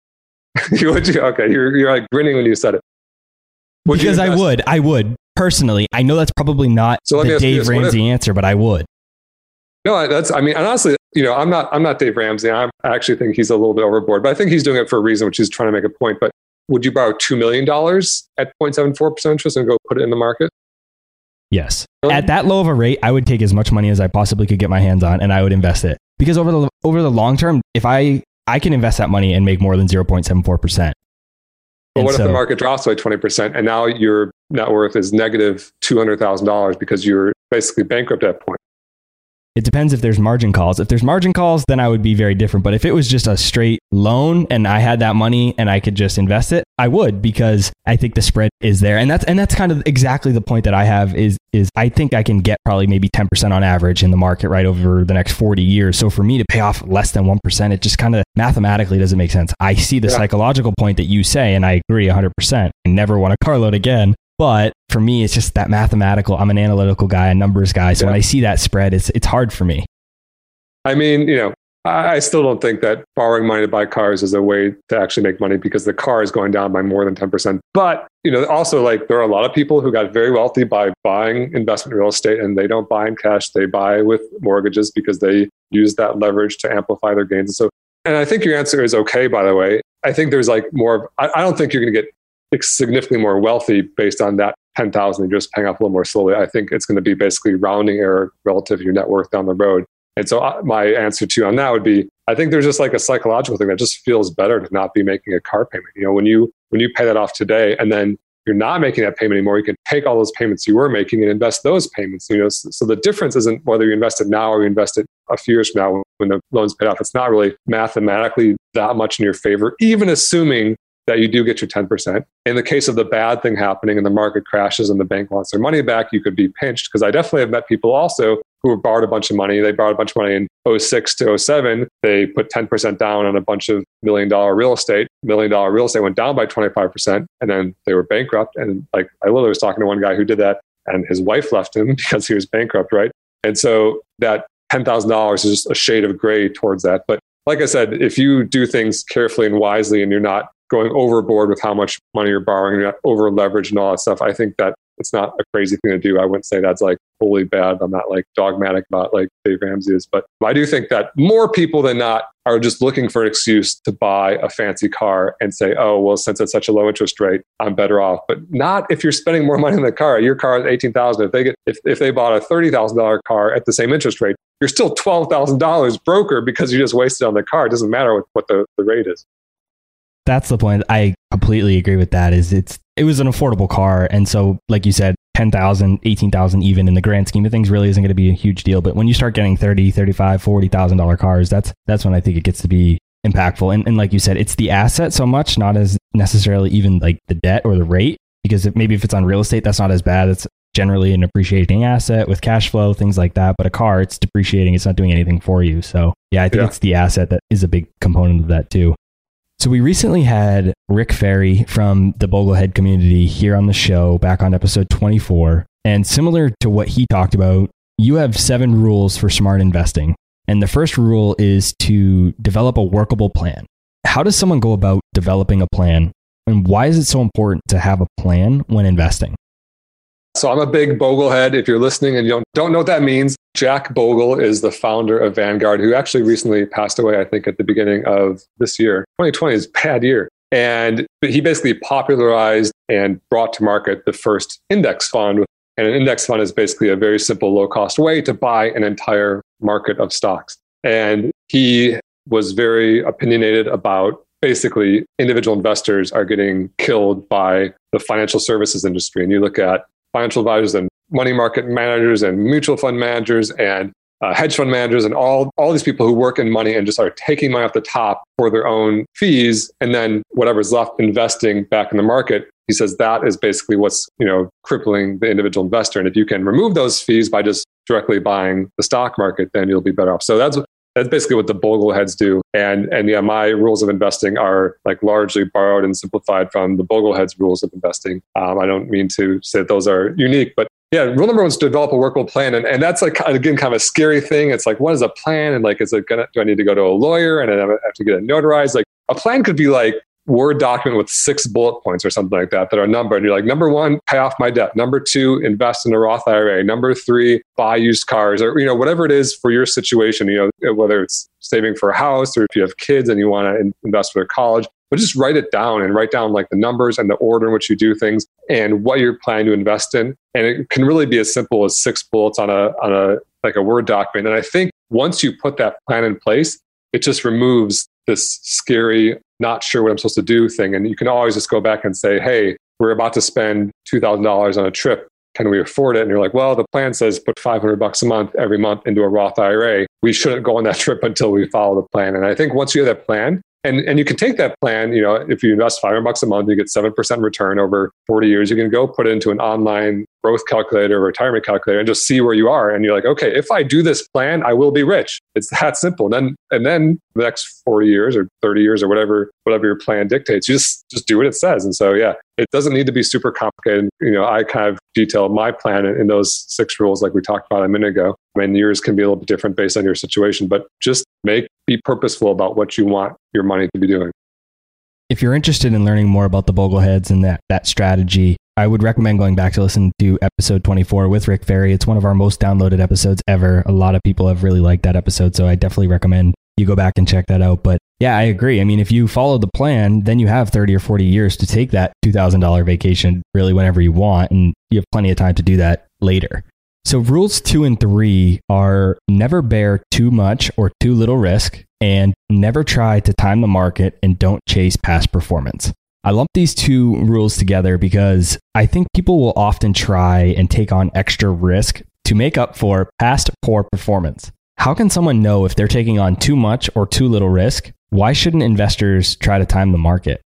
Would you? Okay, you're, you're like grinning when you said it. Would because I would, I would personally. I know that's probably not so the Dave Ramsey if, answer, but I would. No, that's, I mean, honestly, you know, I'm not, I'm not Dave Ramsey. I'm, I actually think he's a little bit overboard, but I think he's doing it for a reason, which is trying to make a point. But would you borrow two million dollars at zero point seven four percent interest and go put it in the market? Yes. Really? At that low of a rate, I would take as much money as I possibly could get my hands on and I would invest it. Because over the over the long term, if I, I can invest that money and make more than zero point seven four percent. But what so, if the market drops by twenty percent and now your net worth is negative two hundred thousand dollars because you're basically bankrupt at that point? it depends if there's margin calls. If there's margin calls, then I would be very different. But if it was just a straight loan and I had that money and I could just invest it, I would, because I think the spread is there. And that's and that's kind of exactly the point that I have is is I think I can get probably maybe ten percent on average in the market right over the next forty years. So for me to pay off less than one percent, it just kind of mathematically doesn't make sense. I see the yeah. psychological point that you say, and I agree one hundred percent. I never want a car loan again. But for me, it's just that mathematical. I'm an analytical guy, a numbers guy. So yeah. when I see that spread, it's it's hard for me. I mean, you know, I still don't think that borrowing money to buy cars is a way to actually make money, because the car is going down by more than ten percent. But, you know, also, like, there are a lot of people who got very wealthy by buying investment real estate, and they don't buy in cash. They buy with mortgages because they use that leverage to amplify their gains. And so, and I think your answer is okay, by the way. I think there's like more of, I, I don't think you're going to get significantly more wealthy based on that ten thousand you're just paying off a little more slowly. I think it's going to be basically rounding error relative to your net worth down the road. And so my answer to you on that would be, I think there's just like a psychological thing that just feels better to not be making a car payment. You know, when you when you pay that off today and then you're not making that payment anymore, you can take all those payments you were making and invest those payments. You know, so, so the difference isn't whether you invest it now or you invest it a few years from now when the loan's paid off. It's not really mathematically that much in your favor, even assuming that you do get your ten percent. In the case of the bad thing happening and the market crashes and the bank wants their money back, you could be pinched. Because I definitely have met people also who borrowed a bunch of money. They borrowed a bunch of money in oh six to oh seven. They put ten percent down on a bunch of million dollar real estate. Million dollar real estate went down by twenty-five percent. And then they were bankrupt. And like I literally was talking to one guy who did that, and his wife left him because he was bankrupt, right? And so that ten thousand dollars is just a shade of gray towards that. But like I said, if you do things carefully and wisely and you're not going overboard with how much money you're borrowing, you're not over leveraged and all that stuff, I think that it's not a crazy thing to do. I wouldn't say that's like wholly bad. I'm not like dogmatic about like Dave Ramsey is, but I do think that more people than not are just looking for an excuse to buy a fancy car and say, oh, well, since it's such a low interest rate, I'm better off. But not if you're spending more money on the car. Your car is eighteen thousand dollars. If they get, if, if they bought a thirty thousand dollars car at the same interest rate, you're still twelve thousand dollars broker because you just wasted on the car. It doesn't matter what, what the, the rate is. That's the point. I completely agree with that. Is it's it was an affordable car, and so like you said, ten thousand, eighteen thousand, even in the grand scheme of things, really isn't going to be a huge deal. But when you start getting thirty, thirty-five, forty thousand dollar cars, that's that's when I think it gets to be impactful. And and like you said, it's the asset so much, not as necessarily even like the debt or the rate, because if, maybe if it's on real estate, that's not as bad. It's generally an appreciating asset with cash flow, things like that. But a car, it's depreciating. It's not doing anything for you. So yeah, I think yeah. it's the asset that is a big component of that too. So we recently had Rick Ferry from the Boglehead community here on the show, back on episode twenty-four. And similar to what he talked about, you have seven rules for smart investing. And the first rule is to develop a workable plan. How does someone go about developing a plan? And why is it so important to have a plan when investing? So I'm a big Boglehead. If you're listening and you don't, don't know what that means, Jack Bogle is the founder of Vanguard, who actually recently passed away, I think, at the beginning of this year. twenty twenty is a bad year. And he basically popularized and brought to market the first index fund. And an index fund is basically a very simple, low-cost way to buy an entire market of stocks. And he was very opinionated about basically individual investors are getting killed by the financial services industry. And you look at financial advisors and money market managers and mutual fund managers and uh, hedge fund managers and all, all these people who work in money and just are taking money off the top for their own fees. And then whatever's left investing back in the market. He says that is basically what's, you know, crippling the individual investor. And if you can remove those fees by just directly buying the stock market, then you'll be better off. So that's That's basically what the Bogleheads do. And and yeah, my rules of investing are like largely borrowed and simplified from the Bogleheads rules of investing. Um, I don't mean to say that those are unique, but yeah, rule number one is to develop a workable plan. And, and that's like, again, kind of a scary thing. It's like, what is a plan? And like, is it gonna, do I need to go to a lawyer and I have to get it notarized? Like a plan could be like Word document with six bullet points or something like that that are numbered. You're like, number one, pay off my debt. Number two, invest in a Roth I R A. Number three, buy used cars, or, you know, whatever it is for your situation, you know, whether it's saving for a house or if you have kids and you want to invest for college, but just write it down and write down like the numbers and the order in which you do things and what you're planning to invest in. And it can really be as simple as six bullets on a, on a, like a Word document. And I think once you put that plan in place, it just removes this scary, not sure what I'm supposed to do thing. And you can always just go back and say, hey, we're about to spend two thousand dollars on a trip. can we afford it? And you're like, well, the plan says put five hundred bucks a month every month into a Roth I R A. We shouldn't go on that trip until we follow the plan. And I think once you have that plan, and, and you can take that plan, you know, if you invest five hundred bucks a month, you get seven percent return over forty years, you can go put it into an online growth calculator, retirement calculator, and just see where you are. And you're like, okay, if I do this plan, I will be rich. It's that simple. And then, and then the next forty years or thirty years or whatever, whatever your plan dictates, you just, just do what it says. And so, yeah, it doesn't need to be super complicated. You know, I kind of detailed my plan in, in those six rules, like we talked about a minute ago. I mean, yours can be a little bit different based on your situation, but just make, be purposeful about what you want your money to be doing. If you're interested in learning more about the Bogleheads and that, that strategy, I would recommend going back to listen to episode twenty-four with Rick Ferri. It's one of our most downloaded episodes ever. A lot of people have really liked that episode, so I definitely recommend you go back and check that out. But yeah, I agree. I mean, if you follow the plan, then you have thirty or forty years to take that two thousand dollars vacation really whenever you want, and you have plenty of time to do that later. So rules two and three are never bear too much or too little risk, and never try to time the market, and don't chase past performance. I lump these two rules together because I think people will often try and take on extra risk to make up for past poor performance. How can someone know if they're taking on too much or too little risk? Why shouldn't investors try to time the market?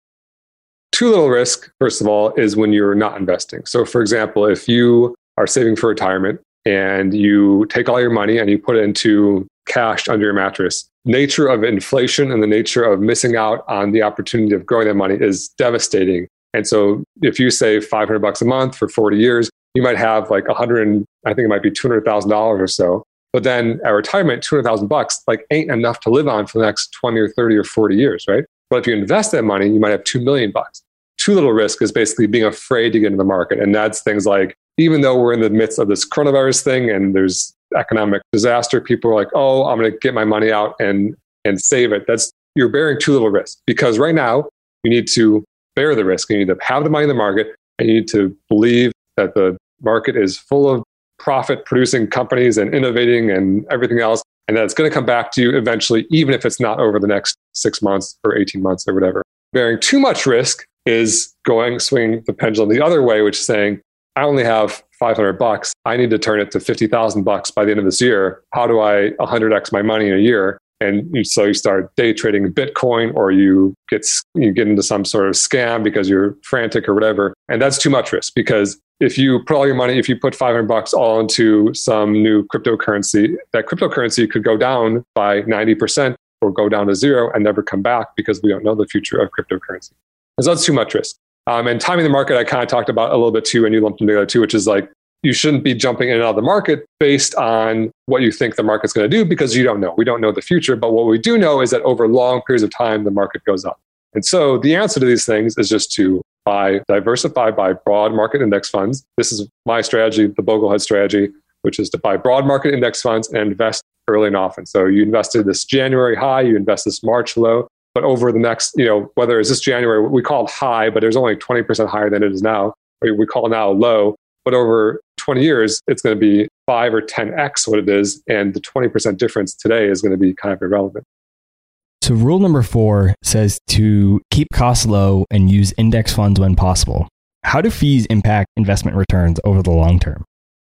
Too little risk, first of all, is when you're not investing. So for example, if you are saving for retirement and you take all your money and you put it into cash under your mattress, nature of inflation and the nature of missing out on the opportunity of growing that money is devastating. And so if you save five hundred bucks a month for forty years, you might have like a hundred, I think it might be two hundred thousand dollars or so. But then at retirement, two hundred thousand bucks like ain't enough to live on for the next twenty or thirty or forty years, right? But if you invest that money, you might have two million bucks. Too little risk is basically being afraid to get into the market. And that's things like, even though we're in the midst of this coronavirus thing and there's economic disaster, people are like, oh, I'm going to get my money out and, and save it. That's, you're bearing too little risk, because right now you need to bear the risk. You need to have the money in the market, and you need to believe that the market is full of profit producing companies and innovating and everything else. And that it's going to come back to you eventually, even if it's not over the next six months or eighteen months or whatever. Bearing too much risk is going, swinging the pendulum the other way, which is saying, I only have five hundred bucks. I need to turn it to fifty thousand bucks by the end of this year. How do I one hundred x my money in a year? And you, so you start day trading Bitcoin, or you get, you get into some sort of scam because you're frantic or whatever. And that's too much risk, because if you put all your money, if you put five hundred bucks all into some new cryptocurrency, that cryptocurrency could go down by ninety percent or go down to zero and never come back, because we don't know the future of cryptocurrency. And so that's too much risk. Um, and timing the market, I kind of talked about a little bit too, and you lumped them together too, which is like, you shouldn't be jumping in and out of the market based on what you think the market's going to do, because you don't know. We don't know the future. But what we do know is that over long periods of time, the market goes up. And so the answer to these things is just to buy, diversify, buy broad market index funds. This is my strategy, the Boglehead strategy, which is to buy broad market index funds and invest early and often. So you invested this January high, you invest this March low. But over the next, you know, whether it's this January, we call it high, but there's only twenty percent higher than it is now. We call it now low. But over twenty years, it's going to be five or ten x what it is. And the twenty percent difference today is going to be kind of irrelevant. So rule number four says to keep costs low and use index funds when possible. How do fees impact investment returns over the long term?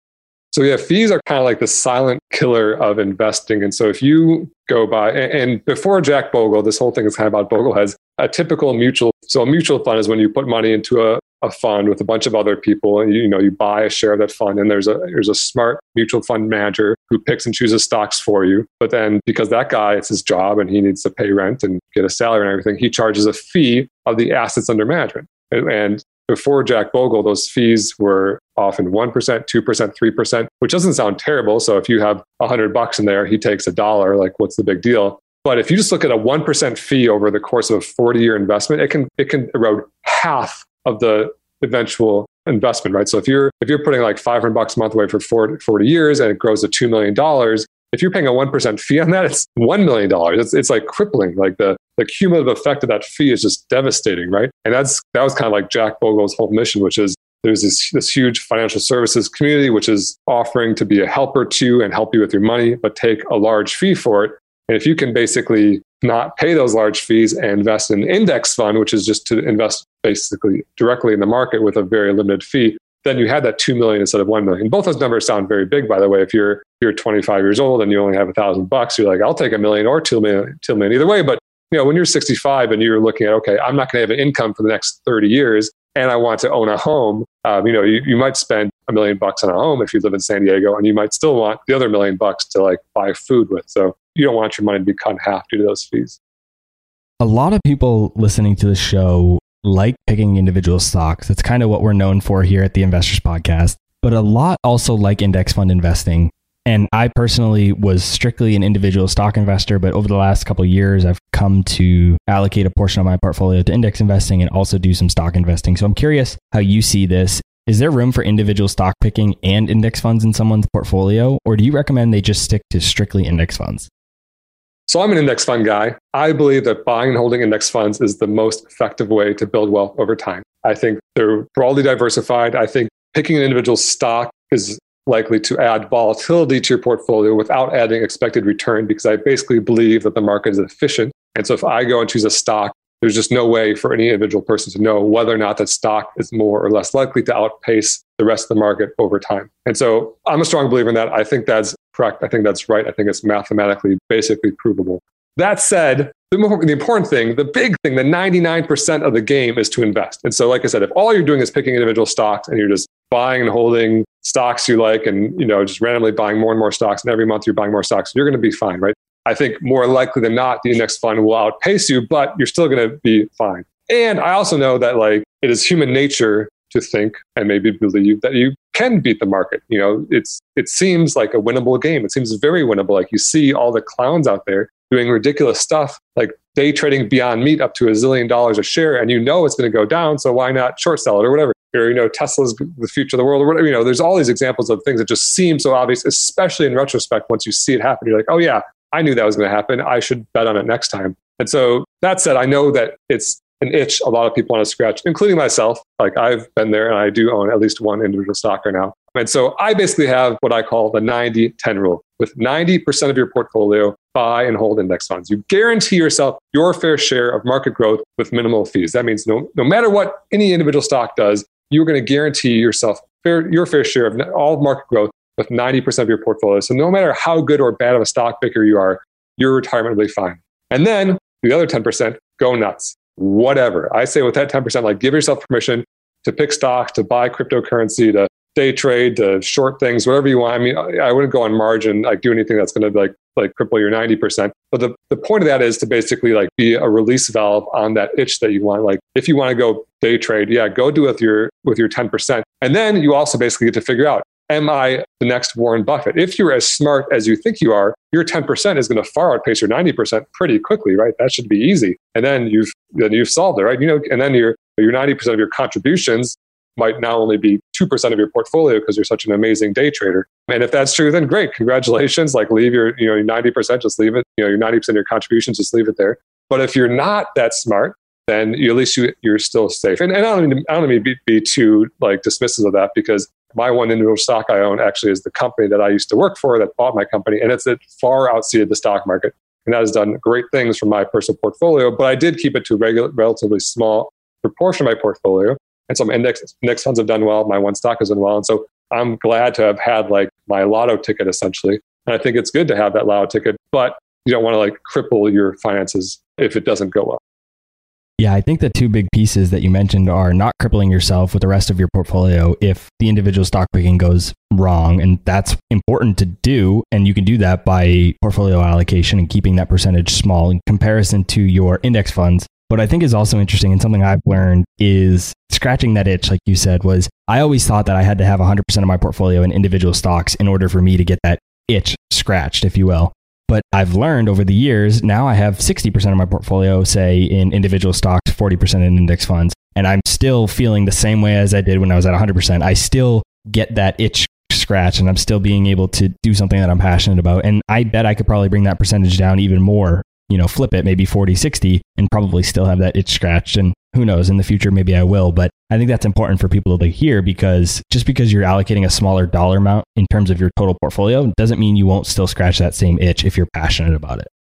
So yeah, fees are kind of like the silent killer of investing. And so if you go by, and, and before Jack Bogle, this whole thing is kind of about Bogleheads, a typical mutual, so a mutual fund is when you put money into a, a fund with a bunch of other people, and you, you know, you buy a share of that fund, and there's a there's a smart mutual fund manager who picks and chooses stocks for you. But then because that guy, it's his job and he needs to pay rent and get a salary and everything, he charges a fee of the assets under management. And, and before Jack Bogle, those fees were often one percent, two percent, three percent, which doesn't sound terrible. So if you have a hundred bucks in there, he takes a dollar, like what's the big deal? But if you just look at a one percent fee over the course of a forty year investment, it can, it can erode half of the eventual investment, right? So if you're, if you're putting like five hundred bucks a month away for forty years and it grows to two million dollars, if you're paying a one percent fee on that, it's one million dollars. It's, it's like crippling. Like the, the cumulative effect of that fee is just devastating, right? And that's, that was kind of like Jack Bogle's whole mission, which is there's this, this huge financial services community, which is offering to be a helper to and help you with your money, but take a large fee for it. And if you can basically not pay those large fees and invest in an index fund, which is just to invest basically directly in the market with a very limited fee, then you had that two million instead of one million. Both those numbers sound very big, by the way. If you're you're twenty-five years old and you only have a thousand bucks, you're like, I'll take a million or two million, two million either way. But you know, when you're sixty-five and you're looking at, okay, I'm not going to have an income for the next thirty years, and I want to own a home, um, you know, you, you might spend a million bucks on a home if you live in San Diego, and you might still want the other million bucks to like buy food with. So you don't want your money to be cut in half due to those fees. A lot of people listening to the show like picking individual stocks. That's kind of what we're known for here at the Investors Podcast. But a lot also like index fund investing. And I personally was strictly an individual stock investor, but over the last couple of years, I've come to allocate a portion of my portfolio to index investing and also do some stock investing. So I'm curious how you see this. Is there room for individual stock picking and index funds in someone's portfolio? Or do you recommend they just stick to strictly index funds? So I'm an index fund guy. I believe that buying and holding index funds is the most effective way to build wealth over time. I think they're broadly diversified. I think picking an individual stock is likely to add volatility to your portfolio without adding expected return, because I basically believe that the market is efficient. And so if I go and choose a stock, there's just no way for any individual person to know whether or not that stock is more or less likely to outpace the rest of the market over time. And so I'm a strong believer in that. I think that's correct. I think that's right. I think it's mathematically basically provable. That said, the, more, the important thing, the big thing, the ninety-nine percent of the game is to invest. And so like I said, if all you're doing is picking individual stocks and you're just buying and holding stocks you like and, you know, just randomly buying more and more stocks, and every month you're buying more stocks, you're going to be fine, right? I think more likely than not, the index fund will outpace you, but you're still going to be fine. And I also know that like it is human nature to think and maybe believe that you can beat the market. You know, it's it seems like a winnable game. It seems very winnable. Like you see all the clowns out there doing ridiculous stuff, like day trading Beyond Meat up to a zillion dollars a share, and you know it's going to go down, so why not short sell it or whatever? Or, you know, Tesla's the future of the world or whatever. You know, there's all these examples of things that just seem so obvious, especially in retrospect. Once you see it happen, you're like, oh yeah, I knew that was going to happen. I should bet on it next time. And so that said, I know that it's an itch a lot of people want to scratch, including myself. Like I've been there and I do own at least one individual stock right now. And so I basically have what I call the ninety ten rule. With ninety percent of your portfolio, buy and hold index funds. You guarantee yourself your fair share of market growth with minimal fees. That means no, no matter what any individual stock does, you're going to guarantee yourself fair, your fair share of all market growth with ninety percent of your portfolio. So no matter how good or bad of a stock picker you are, your retirement will be fine. And then the other ten percent, go nuts. Whatever. I say with that ten percent, like give yourself permission to pick stocks, to buy cryptocurrency, to day trade, to short things, whatever you want. I mean, I wouldn't go on margin, like do anything that's going to like like cripple your ninety percent. But the, the point of that is to basically like be a release valve on that itch that you want. Like if you want to go day trade, yeah, go do it with your with your ten percent. And then you also basically get to figure out, am I the next Warren Buffett? If you're as smart as you think you are, your ten percent is going to far outpace your ninety percent pretty quickly, right? That should be easy. And then you've then you've solved it, right? You know, and then your your ninety percent of your contributions might now only be two percent of your portfolio because you're such an amazing day trader. And if that's true, then great, congratulations. Like leave your, you know, your ninety percent, just leave it. You know, your ninety percent of your contributions, just leave it there. But if you're not that smart, then you, at least you, you're still safe. And, and I don't mean, I don't mean be, be too like dismissive of that, because my one individual stock I own actually is the company that I used to work for that bought my company. And it's it far outseated the stock market. And that has done great things for my personal portfolio. But I did keep it to a regular, relatively small proportion of my portfolio. And some index, index funds have done well. My one stock has done well. And so I'm glad to have had like my lotto ticket essentially. And I think it's good to have that lotto ticket, but you don't want to like cripple your finances if it doesn't go well. Yeah, I think the two big pieces that you mentioned are not crippling yourself with the rest of your portfolio if the individual stock picking goes wrong. And that's important to do. And you can do that by portfolio allocation and keeping that percentage small in comparison to your index funds. What I think is also interesting and something I've learned is scratching that itch, like you said, was I always thought that I had to have one hundred percent of my portfolio in individual stocks in order for me to get that itch scratched, if you will. But I've learned over the years, now I have sixty percent of my portfolio, say, in individual stocks, forty percent in index funds. And I'm still feeling the same way as I did when I was at one hundred percent. I still get that itch scratch and I'm still being able to do something that I'm passionate about. And I bet I could probably bring that percentage down even more, you know, flip it, maybe forty, sixty, and probably still have that itch scratched. And who knows, in the future, maybe I will. But I think that's important for people to hear, because just because you're allocating a smaller dollar amount in terms of your total portfolio doesn't mean you won't still scratch that same itch if you're passionate about it.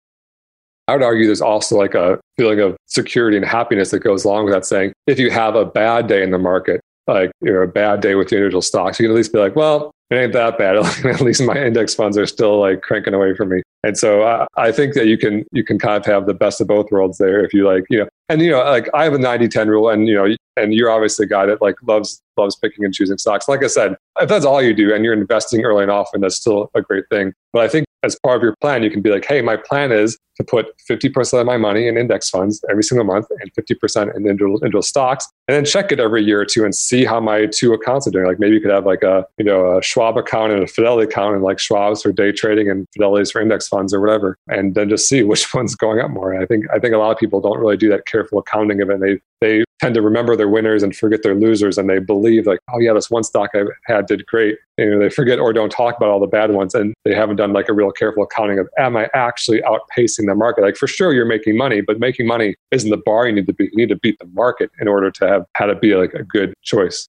I would argue there's also like a feeling of security and happiness that goes along with that, saying if you have a bad day in the market, like, you know, a bad day with your individual stocks, you can at least be like, well, it ain't that bad. At least my index funds are still like cranking away for me. And so I, I think that you can you can kind of have the best of both worlds there if you like, you know, and, you know, like I have a ninety ten rule, and, you know, and you're obviously a guy that like loves loves picking and choosing stocks. Like I said, if that's all you do and you're investing early and often, that's still a great thing. But I think as part of your plan, you can be like, hey, my plan is to put fifty percent of my money in index funds every single month and fifty percent in individual, individual stocks, and then check it every year or two and see how my two accounts are doing. Like maybe you could have like a, you know, a Schwab account and a Fidelity account, and like Schwab's for day trading and Fidelity's for index funds or whatever, and then just see which one's going up more. And I think I think a lot of people don't really do that careful accounting of it. They they tend to remember their winners and forget their losers, and they believe like, oh yeah, this one stock I had did great. You know, they forget or don't talk about all the bad ones, and they haven't done like a real careful accounting of, am I actually outpacing the market? Like for sure you're making money, but making money isn't the bar you need to beat. You need to beat the market in order to have had it be like a good choice.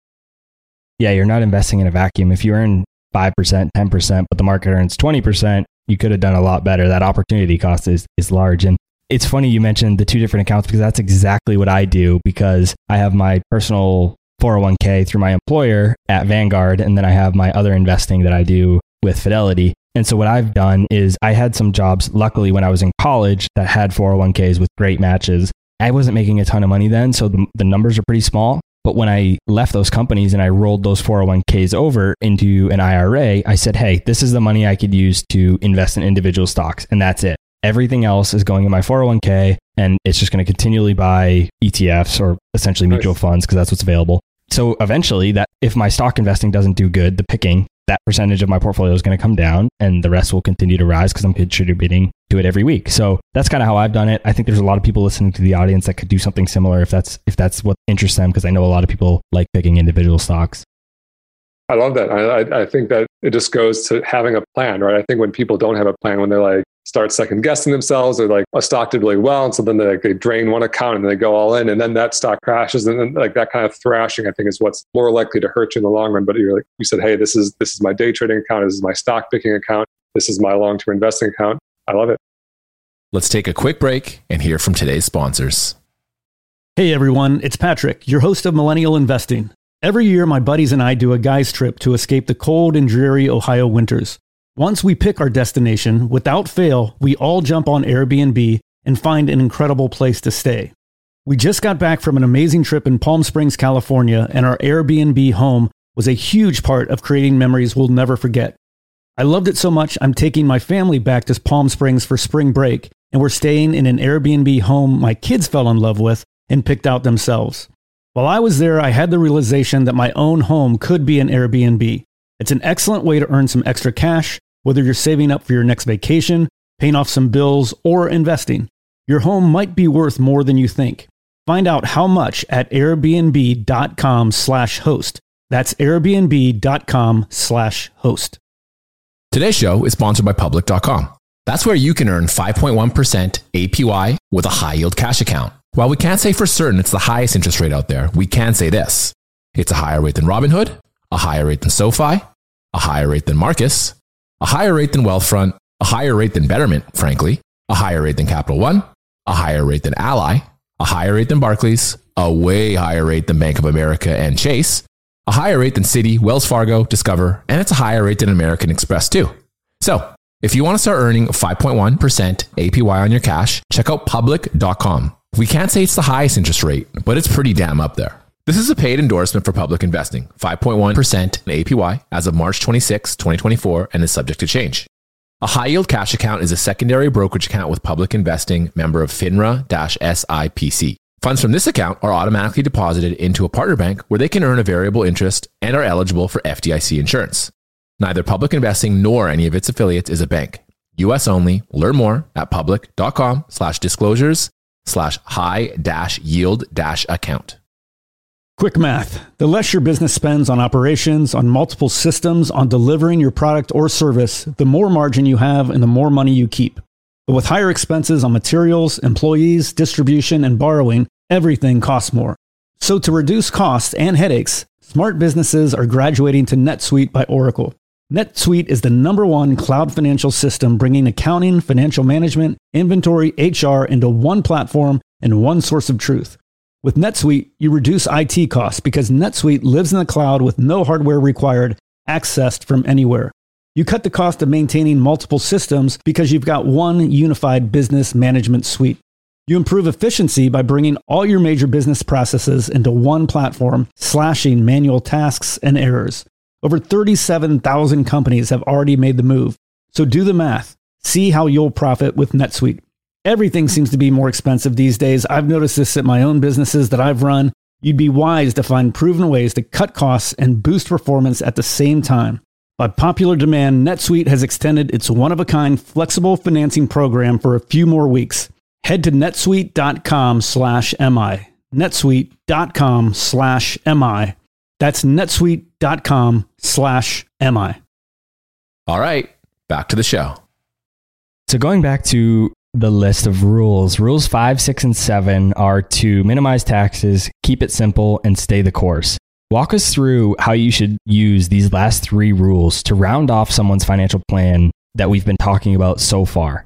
Yeah, you're not investing in a vacuum. If you earn five percent, ten percent, but the market earns twenty percent, you could have done a lot better. That opportunity cost is, is large. And it's funny you mentioned the two different accounts, because that's exactly what I do, because I have my personal four oh one k through my employer at Vanguard, and then I have my other investing that I do with Fidelity. And so what I've done is I had some jobs, luckily when I was in college, that had four oh one k's with great matches. I wasn't making a ton of money then, so the, the numbers are pretty small. But when I left those companies and I rolled those four oh one k's over into an I R A, I said, hey, this is the money I could use to invest in individual stocks, and that's it. Everything else is going in my four oh one k, and it's just going to continually buy E T Fs, or essentially mutual nice. funds, because that's what's available. So eventually, that if my stock investing doesn't do good, the picking, that percentage of my portfolio is going to come down, and the rest will continue to rise because I'm contributing to it every week. So that's kind of how I've done it. I think there's a lot of people listening to the audience that could do something similar if that's if that's what interests them, because I know a lot of people like picking individual stocks. I love that. I, I think that it just goes to having a plan, right? I think when people don't have a plan, when they're like start second guessing themselves, or like a stock did really well, and so then they like they drain one account and they go all in, and then that stock crashes, and then like that kind of thrashing, I think, is what's more likely to hurt you in the long run. But you're like, you said, hey, this is this is my day trading account, this is my stock picking account, this is my long term investing account. I love it. Let's take a quick break and hear from today's sponsors. Hey everyone, it's Patrick, your host of Millennial Investing. Every year, my buddies and I do a guy's trip to escape the cold and dreary Ohio winters. Once we pick our destination, without fail, we all jump on Airbnb and find an incredible place to stay. We just got back from an amazing trip in Palm Springs, California, and our Airbnb home was a huge part of creating memories we'll never forget. I loved it so much, I'm taking my family back to Palm Springs for spring break, and we're staying in an Airbnb home my kids fell in love with and picked out themselves. While I was there, I had the realization that my own home could be an Airbnb. It's an excellent way to earn some extra cash, whether you're saving up for your next vacation, paying off some bills, or investing. Your home might be worth more than you think. Find out how much at airbnb.com slash host. That's airbnb.com slash host. Today's show is sponsored by public dot com. That's where you can earn five point one percent A P Y with a high yield cash account. While we can't say for certain it's the highest interest rate out there, we can say this. It's a higher rate than Robinhood, a higher rate than SoFi, a higher rate than Marcus, a higher rate than Wealthfront, a higher rate than Betterment, frankly, a higher rate than Capital One, a higher rate than Ally, a higher rate than Barclays, a way higher rate than Bank of America and Chase, a higher rate than Citi, Wells Fargo, Discover, and it's a higher rate than American Express too. So, if you want to start earning five point one percent A P Y on your cash, check out public dot com. We can't say it's the highest interest rate, but it's pretty damn up there. This is a paid endorsement for public investing, five point one percent A P Y as of March twenty-sixth, twenty twenty-four, and is subject to change. A high-yield cash account is a secondary brokerage account with public investing, member of FINRA-S I P C. Funds from this account are automatically deposited into a partner bank where they can earn a variable interest and are eligible for F D I C insurance. Neither public investing nor any of its affiliates is a bank. U S only. Learn more at public.com slash disclosures slash high dash yield dash account. Quick math. The less your business spends on operations, on multiple systems, on delivering your product or service, the more margin you have and the more money you keep. But with higher expenses on materials, employees, distribution, and borrowing, everything costs more. So to reduce costs and headaches, smart businesses are graduating to NetSuite by Oracle. NetSuite is the number one cloud financial system bringing accounting, financial management, inventory, H R into one platform and one source of truth. With NetSuite, you reduce I T costs because NetSuite lives in the cloud with no hardware required, accessed from anywhere. You cut the cost of maintaining multiple systems because you've got one unified business management suite. You improve efficiency by bringing all your major business processes into one platform, slashing manual tasks and errors. Over thirty-seven thousand companies have already made the move. So do the math. See how you'll profit with NetSuite. Everything seems to be more expensive these days. I've noticed this at my own businesses that I've run. You'd be wise to find proven ways to cut costs and boost performance at the same time. By popular demand, NetSuite has extended its one-of-a-kind flexible financing program for a few more weeks. Head to netsuite.com slash MI. netsuite.com slash MI. That's netsuite.com slash MI. All right, back to the show. So going back to the list of rules, rules five, six, and seven are to minimize taxes, keep it simple, and stay the course. Walk us through how you should use these last three rules to round off someone's financial plan that we've been talking about so far.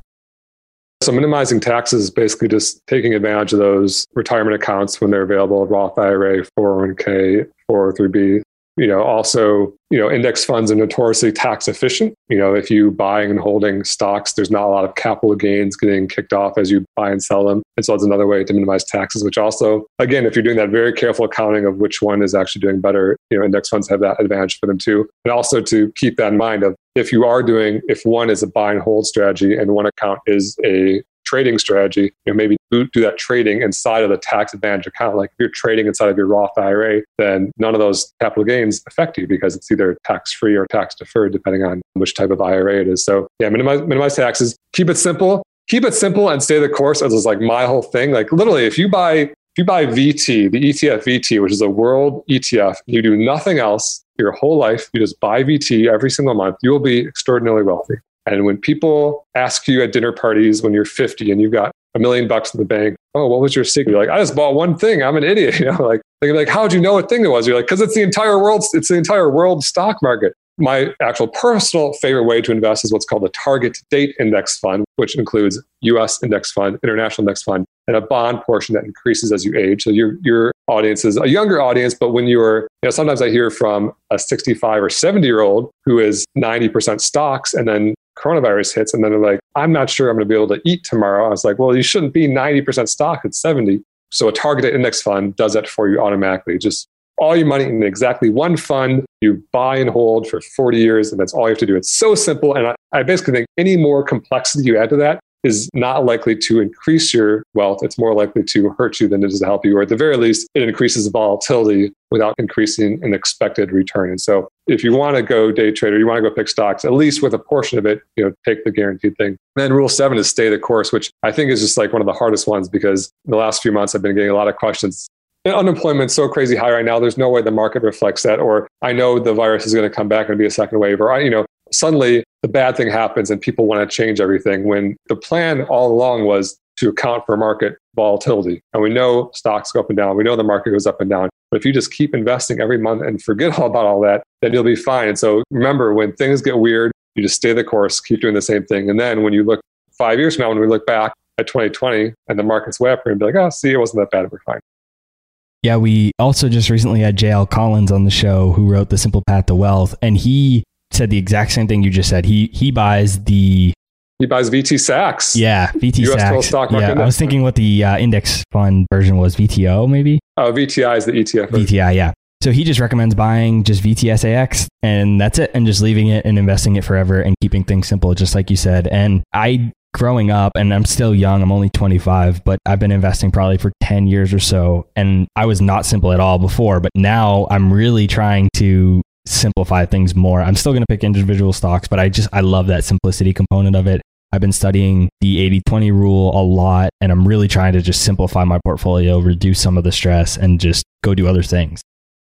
So minimizing taxes is basically just taking advantage of those retirement accounts when they're available, Roth I R A, four oh one k, four oh three b. You know, also, you know, index funds are notoriously tax efficient. You know, if you buying and holding stocks, there's not a lot of capital gains getting kicked off as you buy and sell them. And so it's another way to minimize taxes, which also, again, if you're doing that very careful accounting of which one is actually doing better, you know, index funds have that advantage for them too. And also to keep that in mind of if you are doing, if one is a buy and hold strategy and one account is a trading strategy, you know, maybe do, do that trading inside of the tax advantage account. Like if you're trading inside of your Roth I R A, then none of those capital gains affect you because it's either tax-free or tax-deferred, depending on which type of I R A it is. So yeah, minimize, minimize taxes, keep it simple, keep it simple and stay the course. As is like my whole thing. Like literally, if you buy, if you buy V T, the E T F V T, which is a world E T F, you do nothing else your whole life, you just buy V T every single month, you will be extraordinarily wealthy. And when people ask you at dinner parties when you're fifty and you've got a million bucks in the bank, oh, what was your secret? You're like, I just bought one thing. I'm an idiot. You know, like, they're like, how'd you know what thing it was? You're like, because it's the entire world. It's the entire world stock market. My actual personal favorite way to invest is what's called a target date index fund, which includes U S index fund, international index fund, and a bond portion that increases as you age. So your your audience is a younger audience, but when you're, you know, sometimes I hear from a sixty-five or seventy year old who is ninety percent stocks, and then coronavirus hits, and then they're like, I'm not sure I'm going to be able to eat tomorrow. I was like, well, you shouldn't be ninety percent stock at seventy. So a targeted index fund does that for you automatically. Just all your money in exactly one fund, you buy and hold for forty years, and that's all you have to do. It's so simple. And I, I basically think any more complexity you add to that is not likely to increase your wealth. It's more likely to hurt you than it is to help you. Or at the very least, it increases volatility without increasing an expected return. And so if you want to go day trade or you want to go pick stocks, at least with a portion of it, you know, take the guaranteed thing. And then rule seven is stay the course, which I think is just like one of the hardest ones because in the last few months, I've been getting a lot of questions. Unemployment's so crazy high right now. There's no way the market reflects that. Or I know the virus is going to come back and be a second wave. Or, you know, suddenly the bad thing happens and people want to change everything when the plan all along was to account for market volatility. And we know stocks go up and down. We know the market goes up and down. But if you just keep investing every month and forget all about all that, then you'll be fine. And so remember, when things get weird, you just stay the course, keep doing the same thing. And then when you look five years from now, when we look back at twenty twenty and the market's way up, we're going to be like, oh, see, it wasn't that bad. We're fine. Yeah, we also just recently had J L Collins on the show who wrote The Simple Path to Wealth. And he said the exact same thing you just said. He he buys the... He buys V T SAX. Yeah, V T SAX. U S stock market. Yeah, I was thinking what the uh, index fund version was. V T O, maybe? Oh, V T I is the E T F. V T I, yeah. So he just recommends buying just V T S A X and that's it. And just leaving it and investing it forever and keeping things simple, just like you said. And I... growing up, and I'm still young, I'm only twenty-five, but I've been investing probably for ten years or so. And I was not simple at all before, but now I'm really trying to simplify things more. I'm still going to pick individual stocks, but I just, I love that simplicity component of it. I've been studying the eighty twenty rule a lot, and I'm really trying to just simplify my portfolio, reduce some of the stress, and just go do other things.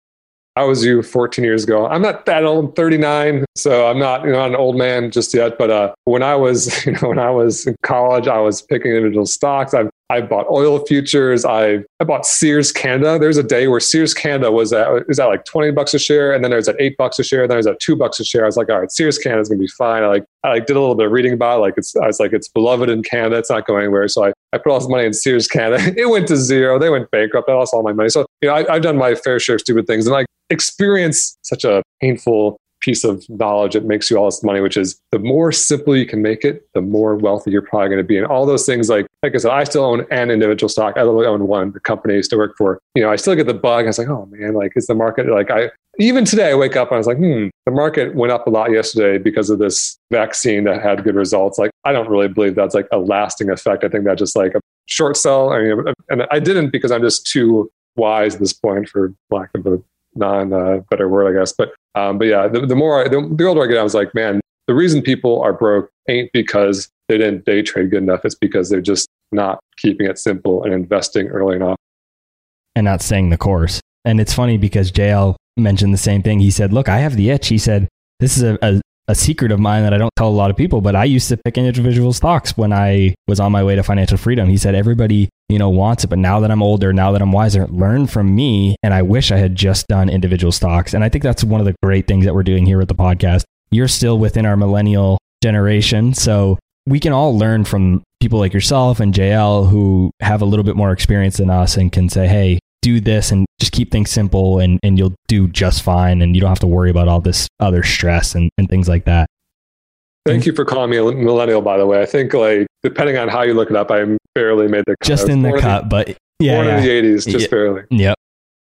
I was you fourteen years ago. I'm not that old, I'm thirty-nine, so I'm not, you know, an old man just yet. But uh, when I was, you know, when I was in college, I was picking individual stocks. I've I bought oil futures. I I bought Sears Canada. There's a day where Sears Canada was at was at like twenty bucks a share, and then there's at eight bucks a share, and then there's at two bucks a share. I was like, all right, Sears Canada is gonna be fine. I like I like did a little bit of reading about it. Like it's I was like, it's beloved in Canada. It's not going anywhere. So I, I put all this money in Sears Canada. It went to zero. They went bankrupt. I lost all my money. So you know, I, I've done my fair share of stupid things, and I experience such a painful piece of knowledge that makes you all this money, which is the more simple you can make it, the more wealthy you're probably going to be. And all those things, like, like I said, I still own an individual stock. I literally own one, the company I used to work for. You know, I still get the bug. I was like, oh man, like, is the market, like I, even today I wake up and I was like, hmm, the market went up a lot yesterday because of this vaccine that had good results. Like, I don't really believe that's like a lasting effect. I think that's just like a short sell. I mean, and I didn't because I'm just too wise at this point, for lack of a non uh, better word, I guess. But Um, but yeah, the, the more, I, the, the older I get, I was like, man, the reason people are broke ain't because they didn't day trade good enough. It's because they're just not keeping it simple and investing early enough. And not staying the course. And it's funny because J L mentioned the same thing. He said, look, I have the itch. He said, this is a, a, a secret of mine that I don't tell a lot of people, but I used to pick individual stocks when I was on my way to financial freedom. He said, everybody, you know, wants it, but now that I'm older, now that I'm wiser, learn from me. And I wish I had just done individual stocks. And I think that's one of the great things that we're doing here with the podcast. You're still within our millennial generation. So we can all learn from people like yourself and J L who have a little bit more experience than us and can say, hey, do this and just keep things simple and, and you'll do just fine. And you don't have to worry about all this other stress and, and things like that. Thank you for calling me a millennial, by the way. I think, like, depending on how you look it up, I barely made the cut. Just in the cut, the, but yeah. Born yeah. in the eighties, just yeah. barely. Yep.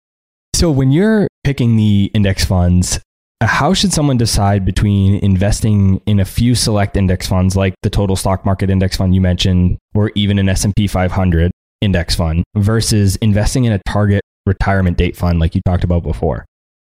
So when you're picking the index funds, how should someone decide between investing in a few select index funds like the total stock market index fund you mentioned, or even an S and P five hundred index fund versus investing in a target retirement date fund like you talked about before?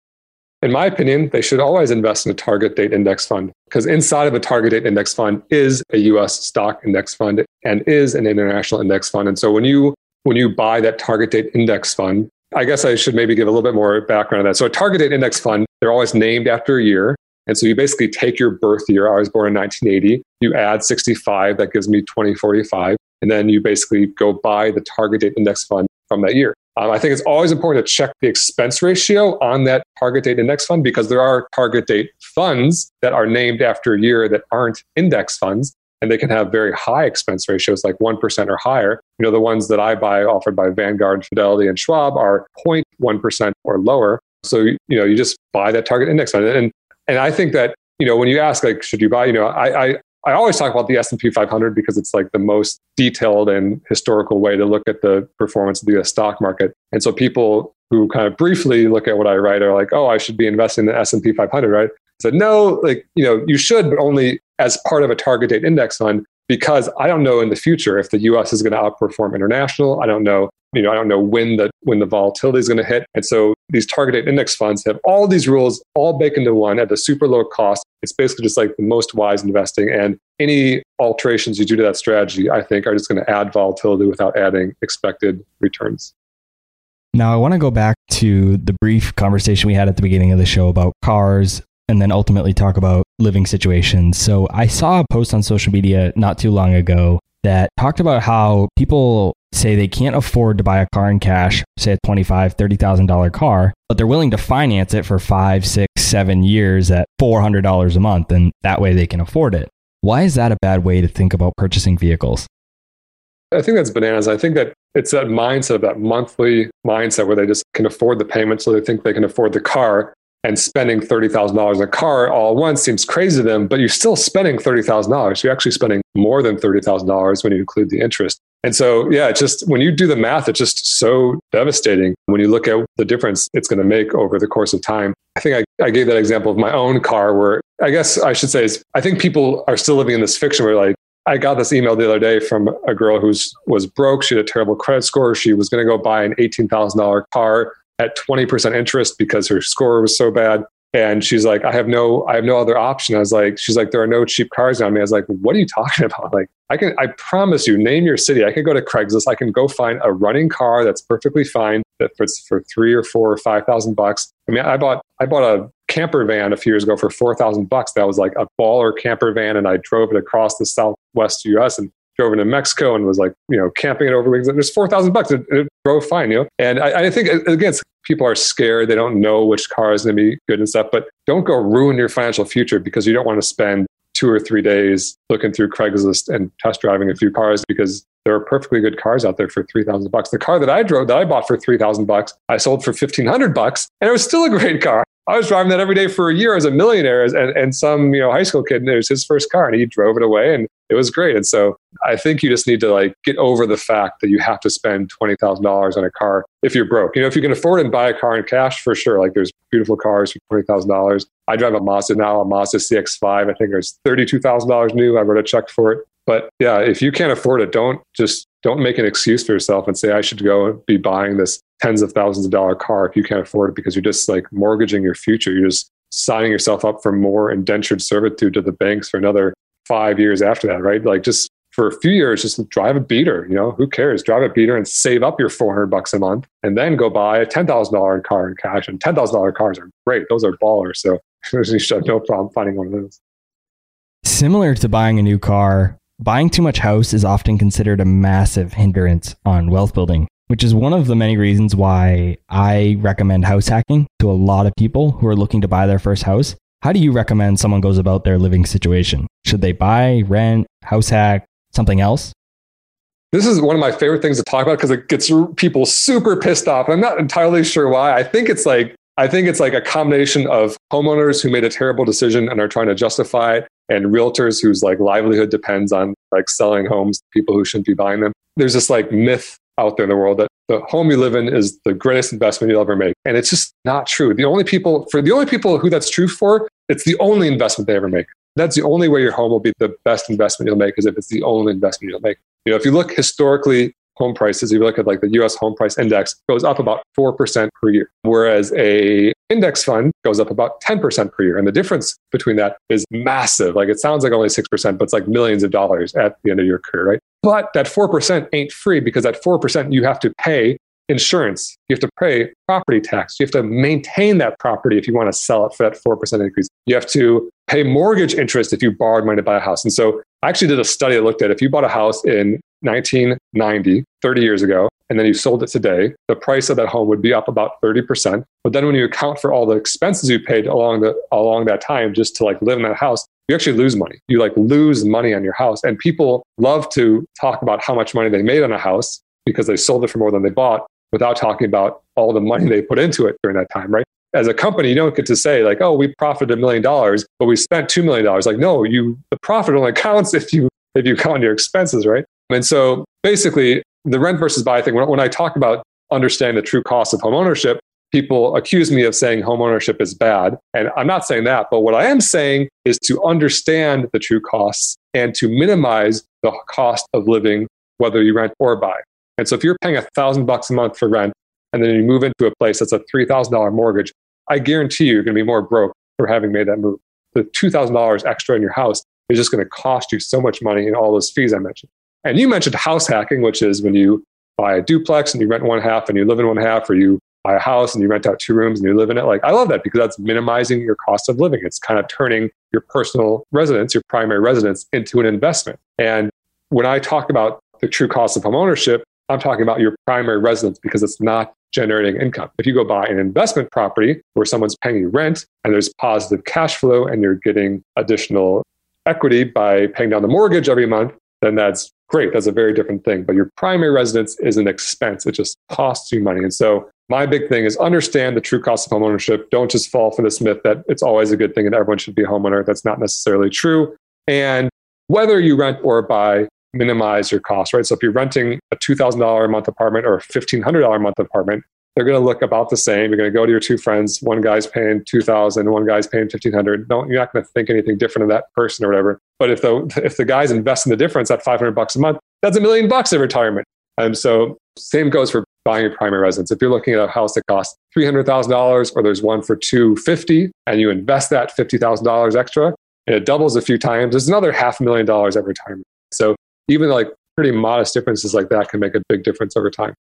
In my opinion, they should always invest in a target date index fund, because inside of a target date index fund is a U S stock index fund and is an international index fund. And so when you when you buy that target date index fund, I guess I should maybe give a little bit more background on that. So a target date index fund, they're always named after a year. And so you basically take your birth year. I was born in nineteen eighty. You add sixty-five, that gives me twenty forty-five. And then you basically go buy the target date index fund from that year. Um, I think it's always important to check the expense ratio on that target date index fund, because there are target date funds that are named after a year that aren't index funds, and they can have very high expense ratios, like one percent or higher. You know, the ones that I buy offered by Vanguard, Fidelity, and Schwab are zero point one percent or lower. So, you know, you just buy that target index fund. And, and I think that, you know, when you ask, like, should you buy, you know, I, I, I always talk about the S and P five hundred because it's like the most detailed and historical way to look at the performance of the U S stock market. And so people who kind of briefly look at what I write are like, oh, I should be investing in the S and P five hundred, right? I said, no, like, you know, you should, but only as part of a target date index fund, because I don't know in the future if the U S is going to outperform international. I don't know, you know, I don't know when the when the volatility is going to hit. And so these target date index funds have all these rules all baked into one at a super low cost. It's basically just like the most wise investing. And any alterations you do to that strategy, I think, are just going to add volatility without adding expected returns. Now, I want to go back to the brief conversation we had at the beginning of the show about cars, and then ultimately talk about living situations. So I saw a post on social media not too long ago that talked about how people say they can't afford to buy a car in cash, say a twenty-five thousand dollars, thirty thousand dollars car, but they're willing to finance it for five, six, seven years at four hundred dollars a month, and that way they can afford it. Why is that a bad way to think about purchasing vehicles? I think that's bananas. I think that it's that mindset, that monthly mindset where they just can afford the payment, so they think they can afford the car. And spending thirty thousand dollars on a car all at once seems crazy to them, but you're still spending thirty thousand dollars. You're actually spending more than thirty thousand dollars when you include the interest. And so, yeah, it's just when you do the math, it's just so devastating when you look at the difference it's going to make over the course of time. I think I, I gave that example of my own car where I guess I should say is I think people are still living in this fiction where, like, I got this email the other day from a girl who was broke. She had a terrible credit score. She was going to go buy an eighteen thousand dollars car at twenty percent interest because her score was so bad. And she's like, I have no, I have no other option. I was like, she's like, there are no cheap cars on me. I was like, what are you talking about? Like, I can, I promise you, name your city. I can go to Craigslist. I can go find a running car that's perfectly fine that fits for three or four or five thousand bucks. I mean, I bought, I bought a camper van a few years ago for four thousand bucks. That was like a baller camper van, and I drove it across the Southwest U S. And drove into Mexico and was like, you know, camping it over weeks. There's four thousand bucks. It, it drove fine, you know? And I, I think, again, people are scared. They don't know which car is going to be good and stuff, but don't go ruin your financial future because you don't want to spend two or three days looking through Craigslist and test driving a few cars, because there are perfectly good cars out there for three thousand bucks. The car that I drove, that I bought for three thousand bucks, I sold for fifteen hundred bucks, and it was still a great car. I was driving that every day for a year as a millionaire, and, and some, you know, high school kid, and it was his first car, and he drove it away, and it was great. And so I think you just need to like get over the fact that you have to spend twenty thousand dollars on a car if you're broke. You know, if you can afford it and buy a car in cash, for sure. Like there's beautiful cars for twenty thousand dollars. I drive a Mazda now, a Mazda C X five. I think there's thirty-two thousand dollars new. I wrote a check for it. But yeah, if you can't afford it, don't just don't make an excuse for yourself and say, I should go and be buying this tens of thousands of dollar car if you can't afford it, because you're just like mortgaging your future. You're just signing yourself up for more indentured servitude to the banks for another five years after that, right? Like just for a few years, just drive a beater, you know, who cares? Drive a beater and save up your four hundred bucks a month, and then go buy a ten thousand dollars car in cash. And ten thousand dollars cars are great. Those are ballers. So you should have no problem finding one of those. Similar to buying a new car, buying too much house is often considered a massive hindrance on wealth building, which is one of the many reasons why I recommend house hacking to a lot of people who are looking to buy their first house. How do you recommend someone goes about their living situation? Should they buy, rent, house hack, something else? This is one of my favorite things to talk about because it gets people super pissed off. I'm not entirely sure why. I think it's like I think it's like a combination of homeowners who made a terrible decision and are trying to justify it, and realtors whose like livelihood depends on like selling homes to people who shouldn't be buying them. There's this like myth out there in the world that the home you live in is the greatest investment you'll ever make. And it's just not true. The only people, for the only people who that's true for, it's the only investment they ever make. That's the only way your home will be the best investment you'll make, is if it's the only investment you'll make. You know, if you look historically, home prices, if you look at like the U S home price index, goes up about four percent per year, whereas a index fund goes up about ten percent per year. And the difference between that is massive. Like it sounds like only six percent, but it's like millions of dollars at the end of your career, right? But that four percent ain't free, because that four percent you have to pay insurance. You have to pay property tax. You have to maintain that property if you want to sell it for that four percent increase. You have to pay mortgage interest if you borrowed money to buy a house. And so I actually did a study that looked at if you bought a house in nineteen ninety, thirty years ago, and then you sold it today, the price of that home would be up about thirty percent. But then when you account for all the expenses you paid along the along that time just to like live in that house, you actually lose money. You like lose money on your house. And people love to talk about how much money they made on a house because they sold it for more than they bought, without talking about all the money they put into it during that time, right? As a company, you don't get to say like, oh, we profited a million dollars, but we spent two million dollars. Like, no, you the profit only counts if you if you count your expenses, right? And so basically, the rent versus buy thing, when, when I talk about understanding the true cost of home ownership, people accuse me of saying home ownership is bad. And I'm not saying that, but what I am saying is to understand the true costs and to minimize the cost of living, whether you rent or buy. And so if you're paying a thousand bucks a month for rent, and then you move into a place that's a three thousand dollars mortgage, I guarantee you you're going to be more broke for having made that move. The two thousand dollars extra in your house is just going to cost you so much money in all those fees I mentioned. And you mentioned house hacking, which is when you buy a duplex and you rent one half and you live in one half, or you buy a house and you rent out two rooms and you live in it. Like, I love that because that's minimizing your cost of living. It's kind of turning your personal residence, your primary residence, into an investment. And when I talk about the true cost of home ownership, I'm talking about your primary residence because it's not generating income. If you go buy an investment property where someone's paying you rent and there's positive cash flow and you're getting additional equity by paying down the mortgage every month, then that's great. That's a very different thing. But your primary residence is an expense. It just costs you money. And so my big thing is understand the true cost of home ownership. Don't just fall for this myth that it's always a good thing and everyone should be a homeowner. That's not necessarily true. And whether you rent or buy, minimize your costs, right? So if you're renting a two thousand dollars a month apartment or a fifteen hundred dollars a month apartment, they're going to look about the same. You're going to go to your two friends. One guy's paying two thousand dollars, one guy's paying fifteen hundred dollars. No, you're not going to think anything different of that person or whatever. But if the if the guys invest in the difference at five hundred bucks a month, that's a million bucks in retirement. And so same goes for buying your primary residence. If you're looking at a house that costs three hundred thousand dollars or there's one for two hundred fifty thousand dollars and you invest that fifty thousand dollars extra and it doubles a few times, there's another half a million dollars at retirement. So even like pretty modest differences like that can make a big difference over time.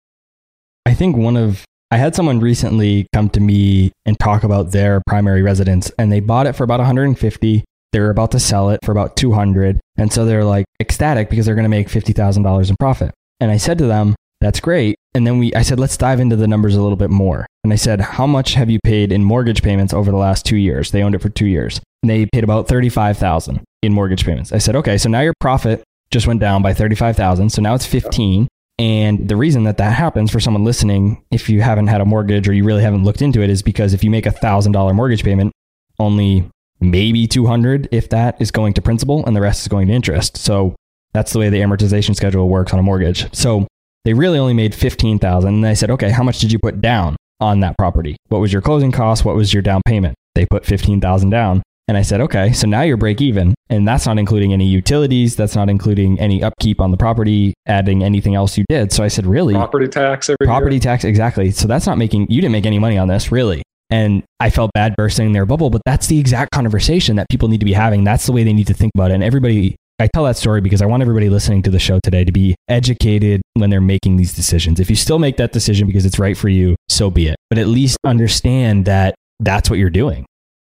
I think one of, I had someone recently come to me and talk about their primary residence, and they bought it for about one hundred fifty thousand dollars. They're about to sell it for about two hundred thousand dollars. And so they're like ecstatic because they're going to make fifty thousand dollars in profit. And I said to them, that's great. And then we, I said, let's dive into the numbers a little bit more. And I said, how much have you paid in mortgage payments over the last two years? They owned it for two years. And they paid about thirty-five thousand dollars in mortgage payments. I said, okay, so now your profit just went down by thirty-five thousand dollars. So now it's fifteen. And the reason that that happens for someone listening, if you haven't had a mortgage or you really haven't looked into it, is because if you make a one thousand dollars mortgage payment, only maybe two hundred dollars, if that, is going to principal and the rest is going to interest. So that's the way the amortization schedule works on a mortgage. So they really only made fifteen thousand dollars. And I said, okay, how much did you put down on that property? What was your closing cost? What was your down payment? They put fifteen thousand dollars down. And I said, okay, so now you're break even. And that's not including any utilities. That's not including any upkeep on the property, adding anything else you did. So I said, really? Property tax every Property year. tax, exactly. So that's not making, you didn't make any money on this, really. And I felt bad bursting their bubble, but that's the exact conversation that people need to be having. That's the way they need to think about it. And everybody, I tell that story because I want everybody listening to the show today to be educated when they're making these decisions. If you still make that decision because it's right for you, so be it. But at least understand that that's what you're doing.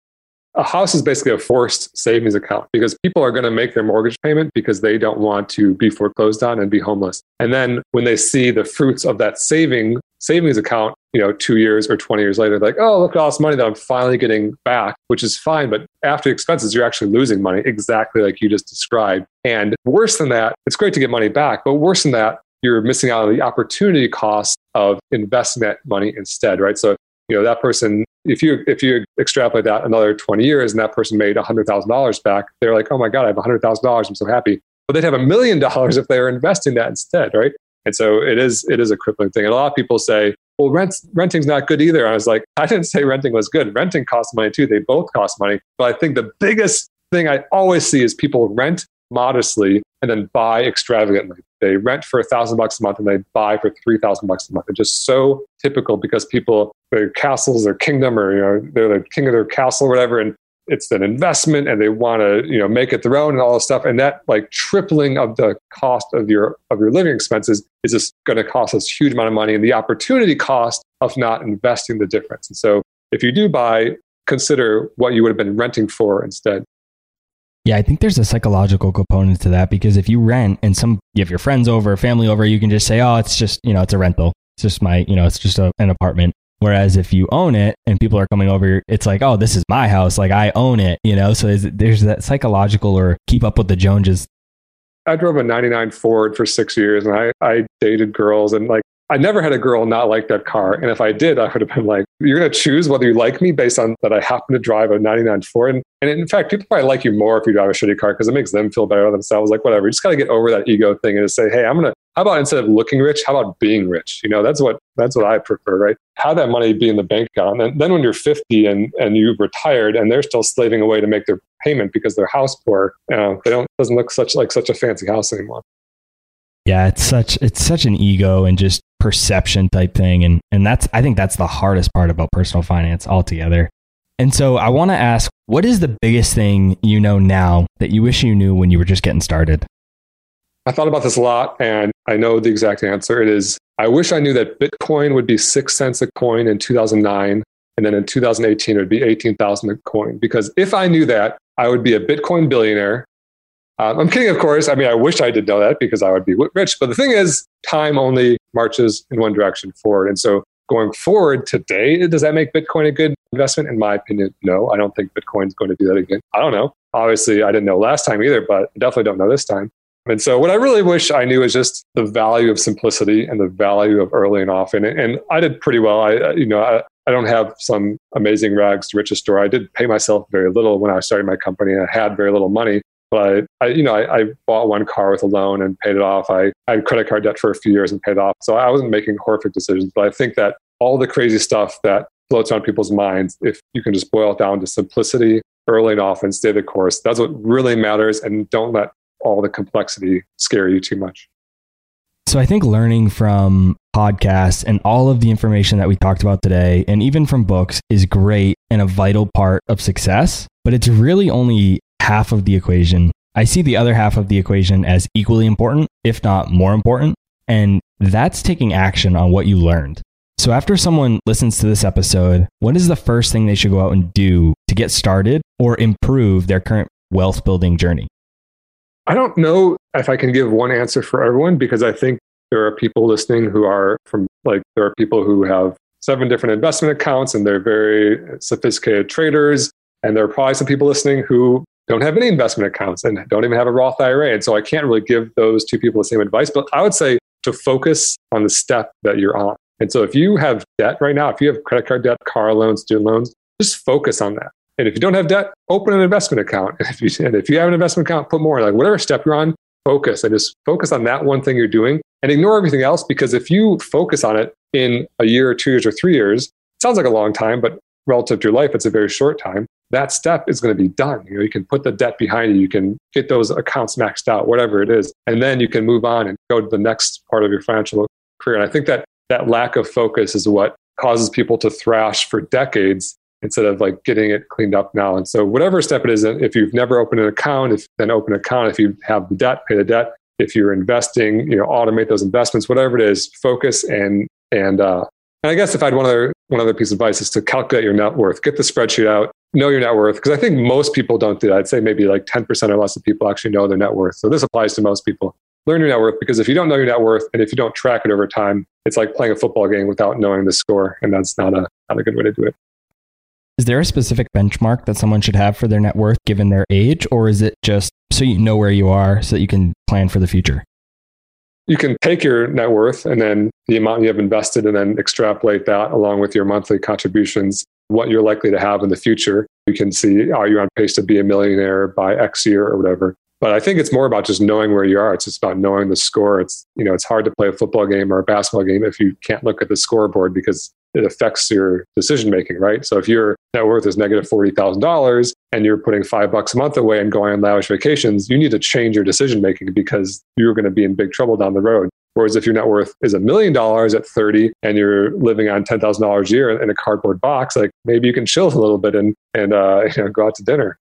A house is basically a forced savings account because people are going to make their mortgage payment because they don't want to be foreclosed on and be homeless. And then when they see the fruits of that saving savings account, you know, two years or twenty years later, like, oh, look at all this money that I'm finally getting back, which is fine. But after expenses, you're actually losing money, exactly like you just described. And worse than that, it's great to get money back, but worse than that, you're missing out on the opportunity cost of investing that money instead, right? So, you know, that person, if you if you extrapolate that another twenty years and that person made one hundred thousand dollars back, they're like, oh my God, I have one hundred thousand dollars. I'm so happy. But they'd have a million dollars if they were investing that instead, right? And so it is it is a crippling thing. And a lot of people say, well, rent, renting's not good either. I was like, I didn't say renting was good. Renting costs money too. They both cost money. But I think the biggest thing I always see is people rent modestly and then buy extravagantly. They rent for a thousand bucks a month and they buy for three thousand bucks a month. It's just so typical because people, their castles, their kingdom, or you know, they're the king of their castle, or whatever, and it's an investment, and they want to you know make it their own and all this stuff. And that like tripling of the cost of your of your living expenses is just going to cost us a huge amount of money, and the opportunity cost of not investing the difference. And so, if you do buy, consider what you would have been renting for instead. Yeah, I think there's a psychological component to that because if you rent and some you have your friends over, family over, you can just say, oh, it's just, you know, it's a rental. It's just my, you know, it's just a, an apartment. Whereas if you own it and people are coming over, it's like, oh, this is my house. Like I own it, you know? So is, there's that psychological or keep up with the Joneses. I drove a ninety-nine Ford for six years and I, I dated girls and like, I never had a girl not like that car. And if I did, I would have been like, you're going to choose whether you like me based on that I happen to drive a ninety-nine Ford. And, and in fact, people probably like you more if you drive a shitty car because it makes them feel better about themselves. Like, whatever. You just got to get over that ego thing and just say, hey, I'm going to, how about instead of looking rich, how about being rich? You know, that's what, that's what I prefer, right? Have that money be in the bank account. And then when you're fifty and, and you've retired and they're still slaving away to make their payment because they're house poor, you know, they don't, doesn't look such like such a fancy house anymore. Yeah, it's such it's such an ego and just perception type thing. And and that's I think that's the hardest part about personal finance altogether. And so I want to ask, what is the biggest thing you know now that you wish you knew when you were just getting started? I thought about this a lot and I know the exact answer. It is, I wish I knew that Bitcoin would be six cents a coin in two thousand nine. And then in two thousand eighteen, it would be eighteen thousand a coin. Because if I knew that, I would be a Bitcoin billionaire. Um, I'm kidding, of course. I mean, I wish I did know that because I would be rich. But the thing is, time only marches in one direction forward. And so going forward today, does that make Bitcoin a good investment? In my opinion, no. I don't think Bitcoin's going to do that again. I don't know. Obviously, I didn't know last time either, but I definitely don't know this time. And so what I really wish I knew is just the value of simplicity and the value of early and often. And, and I did pretty well. I, you know, I, I don't have some amazing rags to riches story. I did pay myself very little when I started my company. And I had very little money. But I, I you know, I, I bought one car with a loan and paid it off. I, I had credit card debt for a few years and paid it off. So I wasn't making horrific decisions. But I think that all the crazy stuff that floats on people's minds, if you can just boil it down to simplicity, early and often, stay the course, that's what really matters. And don't let all the complexity scare you too much. So I think learning from podcasts and all of the information that we talked about today, and even from books, is great and a vital part of success. But it's really only half of the equation. I see the other half of the equation as equally important, if not more important. And that's taking action on what you learned. So after someone listens to this episode, what is the first thing they should go out and do to get started or improve their current wealth building journey? I don't know if I can give one answer for everyone, because I think there are people listening who are from, like, there are people who have seven different investment accounts and they're very sophisticated traders. And there are probably some people listening who don't have any investment accounts and don't even have a Roth I R A. And so I can't really give those two people the same advice, but I would say to focus on the step that you're on. And so if you have debt right now, if you have credit card debt, car loans, student loans, just focus on that. And if you don't have debt, open an investment account. And if you, and if you have an investment account, put more. Like whatever step you're on, focus and just focus on that one thing you're doing and ignore everything else. Because if you focus on it in a year or two years or three years, it sounds like a long time, but relative to your life, it's a very short time. That step is going to be done. You know, you can put the debt behind you. You can get those accounts maxed out, whatever it is. And then you can move on and go to the next part of your financial career. And I think that that lack of focus is what causes people to thrash for decades instead of like getting it cleaned up now. And so whatever step it is, if you've never opened an account, if then open an account. If you have the debt, pay the debt. If you're investing, you know, automate those investments, whatever it is, focus and, and, uh, and I guess if I had one other, one other piece of advice is to calculate your net worth, get the spreadsheet out, know your net worth. Because I think most people don't do that. I'd say maybe like ten percent or less of people actually know their net worth. So this applies to most people. Learn your net worth, because if you don't know your net worth and if you don't track it over time, it's like playing a football game without knowing the score. And that's not a, not a good way to do it. Is there a specific benchmark that someone should have for their net worth given their age? Or is it just so you know where you are so that you can plan for the future? You can take your net worth and then the amount you have invested and then extrapolate that along with your monthly contributions, what you're likely to have in the future. You can see, are you on pace to be a millionaire by X year or whatever. But I think it's more about just knowing where you are. It's just about knowing the score. It's, you know, it's hard to play a football game or a basketball game if you can't look at the scoreboard because it affects your decision making, right? So if your net worth is negative forty thousand dollars and you're putting five bucks a month away and going on lavish vacations, you need to change your decision making because you're going to be in big trouble down the road. Whereas if your net worth is a million dollars at thirty and you're living on ten thousand dollars a year in a cardboard box, like maybe you can chill a little bit and, and uh, you know, go out to dinner.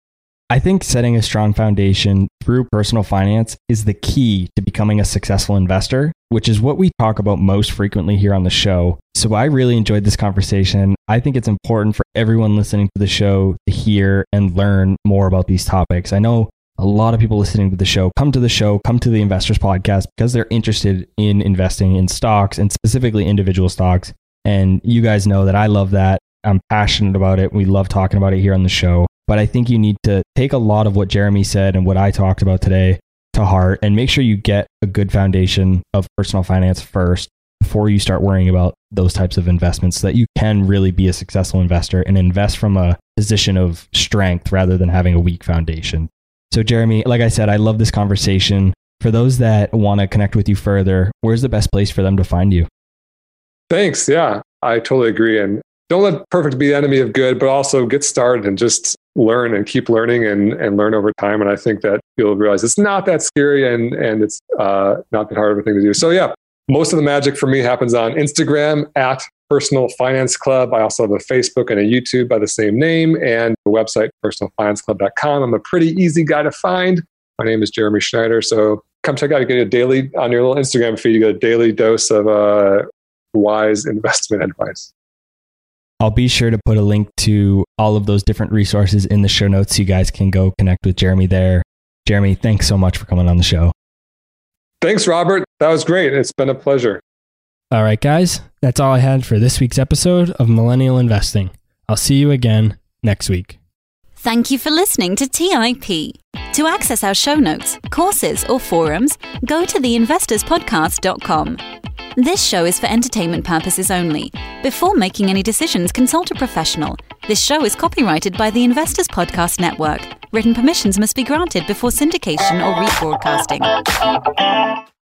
I think setting a strong foundation through personal finance is the key to becoming a successful investor, which is what we talk about most frequently here on the show. So I really enjoyed this conversation. I think it's important for everyone listening to the show to hear and learn more about these topics. I know a lot of people listening to the show come to the show, come to the Investors Podcast because they're interested in investing in stocks and specifically individual stocks. And you guys know that I love that. I'm passionate about it. We love talking about it here on the show. But I think you need to take a lot of what Jeremy said and what I talked about today to heart and make sure you get a good foundation of personal finance first before you start worrying about those types of investments so that you can really be a successful investor and invest from a position of strength rather than having a weak foundation. So Jeremy, like I said, I love this conversation. For those that want to connect with you further, where's the best place for them to find you? Thanks. Yeah, I totally agree. And don't let perfect be the enemy of good, but also get started and just learn and keep learning and, and learn over time. And I think that you'll realize it's not that scary and, and it's uh, not that hard of a thing to do. So yeah, most of the magic for me happens on Instagram at Personal Finance Club. I also have a Facebook and a YouTube by the same name and a website, personal finance club dot com. I'm a pretty easy guy to find. My name is Jeremy Schneider. So come check out, you get a daily, on your little Instagram feed, you get a daily dose of uh, wise investment advice. I'll be sure to put a link to all of those different resources in the show notes so you guys can go connect with Jeremy there. Jeremy, thanks so much for coming on the show. Thanks, Robert. That was great. It's been a pleasure. All right, guys. That's all I had for this week's episode of Millennial Investing. I'll see you again next week. Thank you for listening to T I P. To access our show notes, courses, or forums, go to the investors podcast dot com. This show is for entertainment purposes only. Before making any decisions, consult a professional. This show is copyrighted by the Investors Podcast Network. Written permissions must be granted before syndication or rebroadcasting.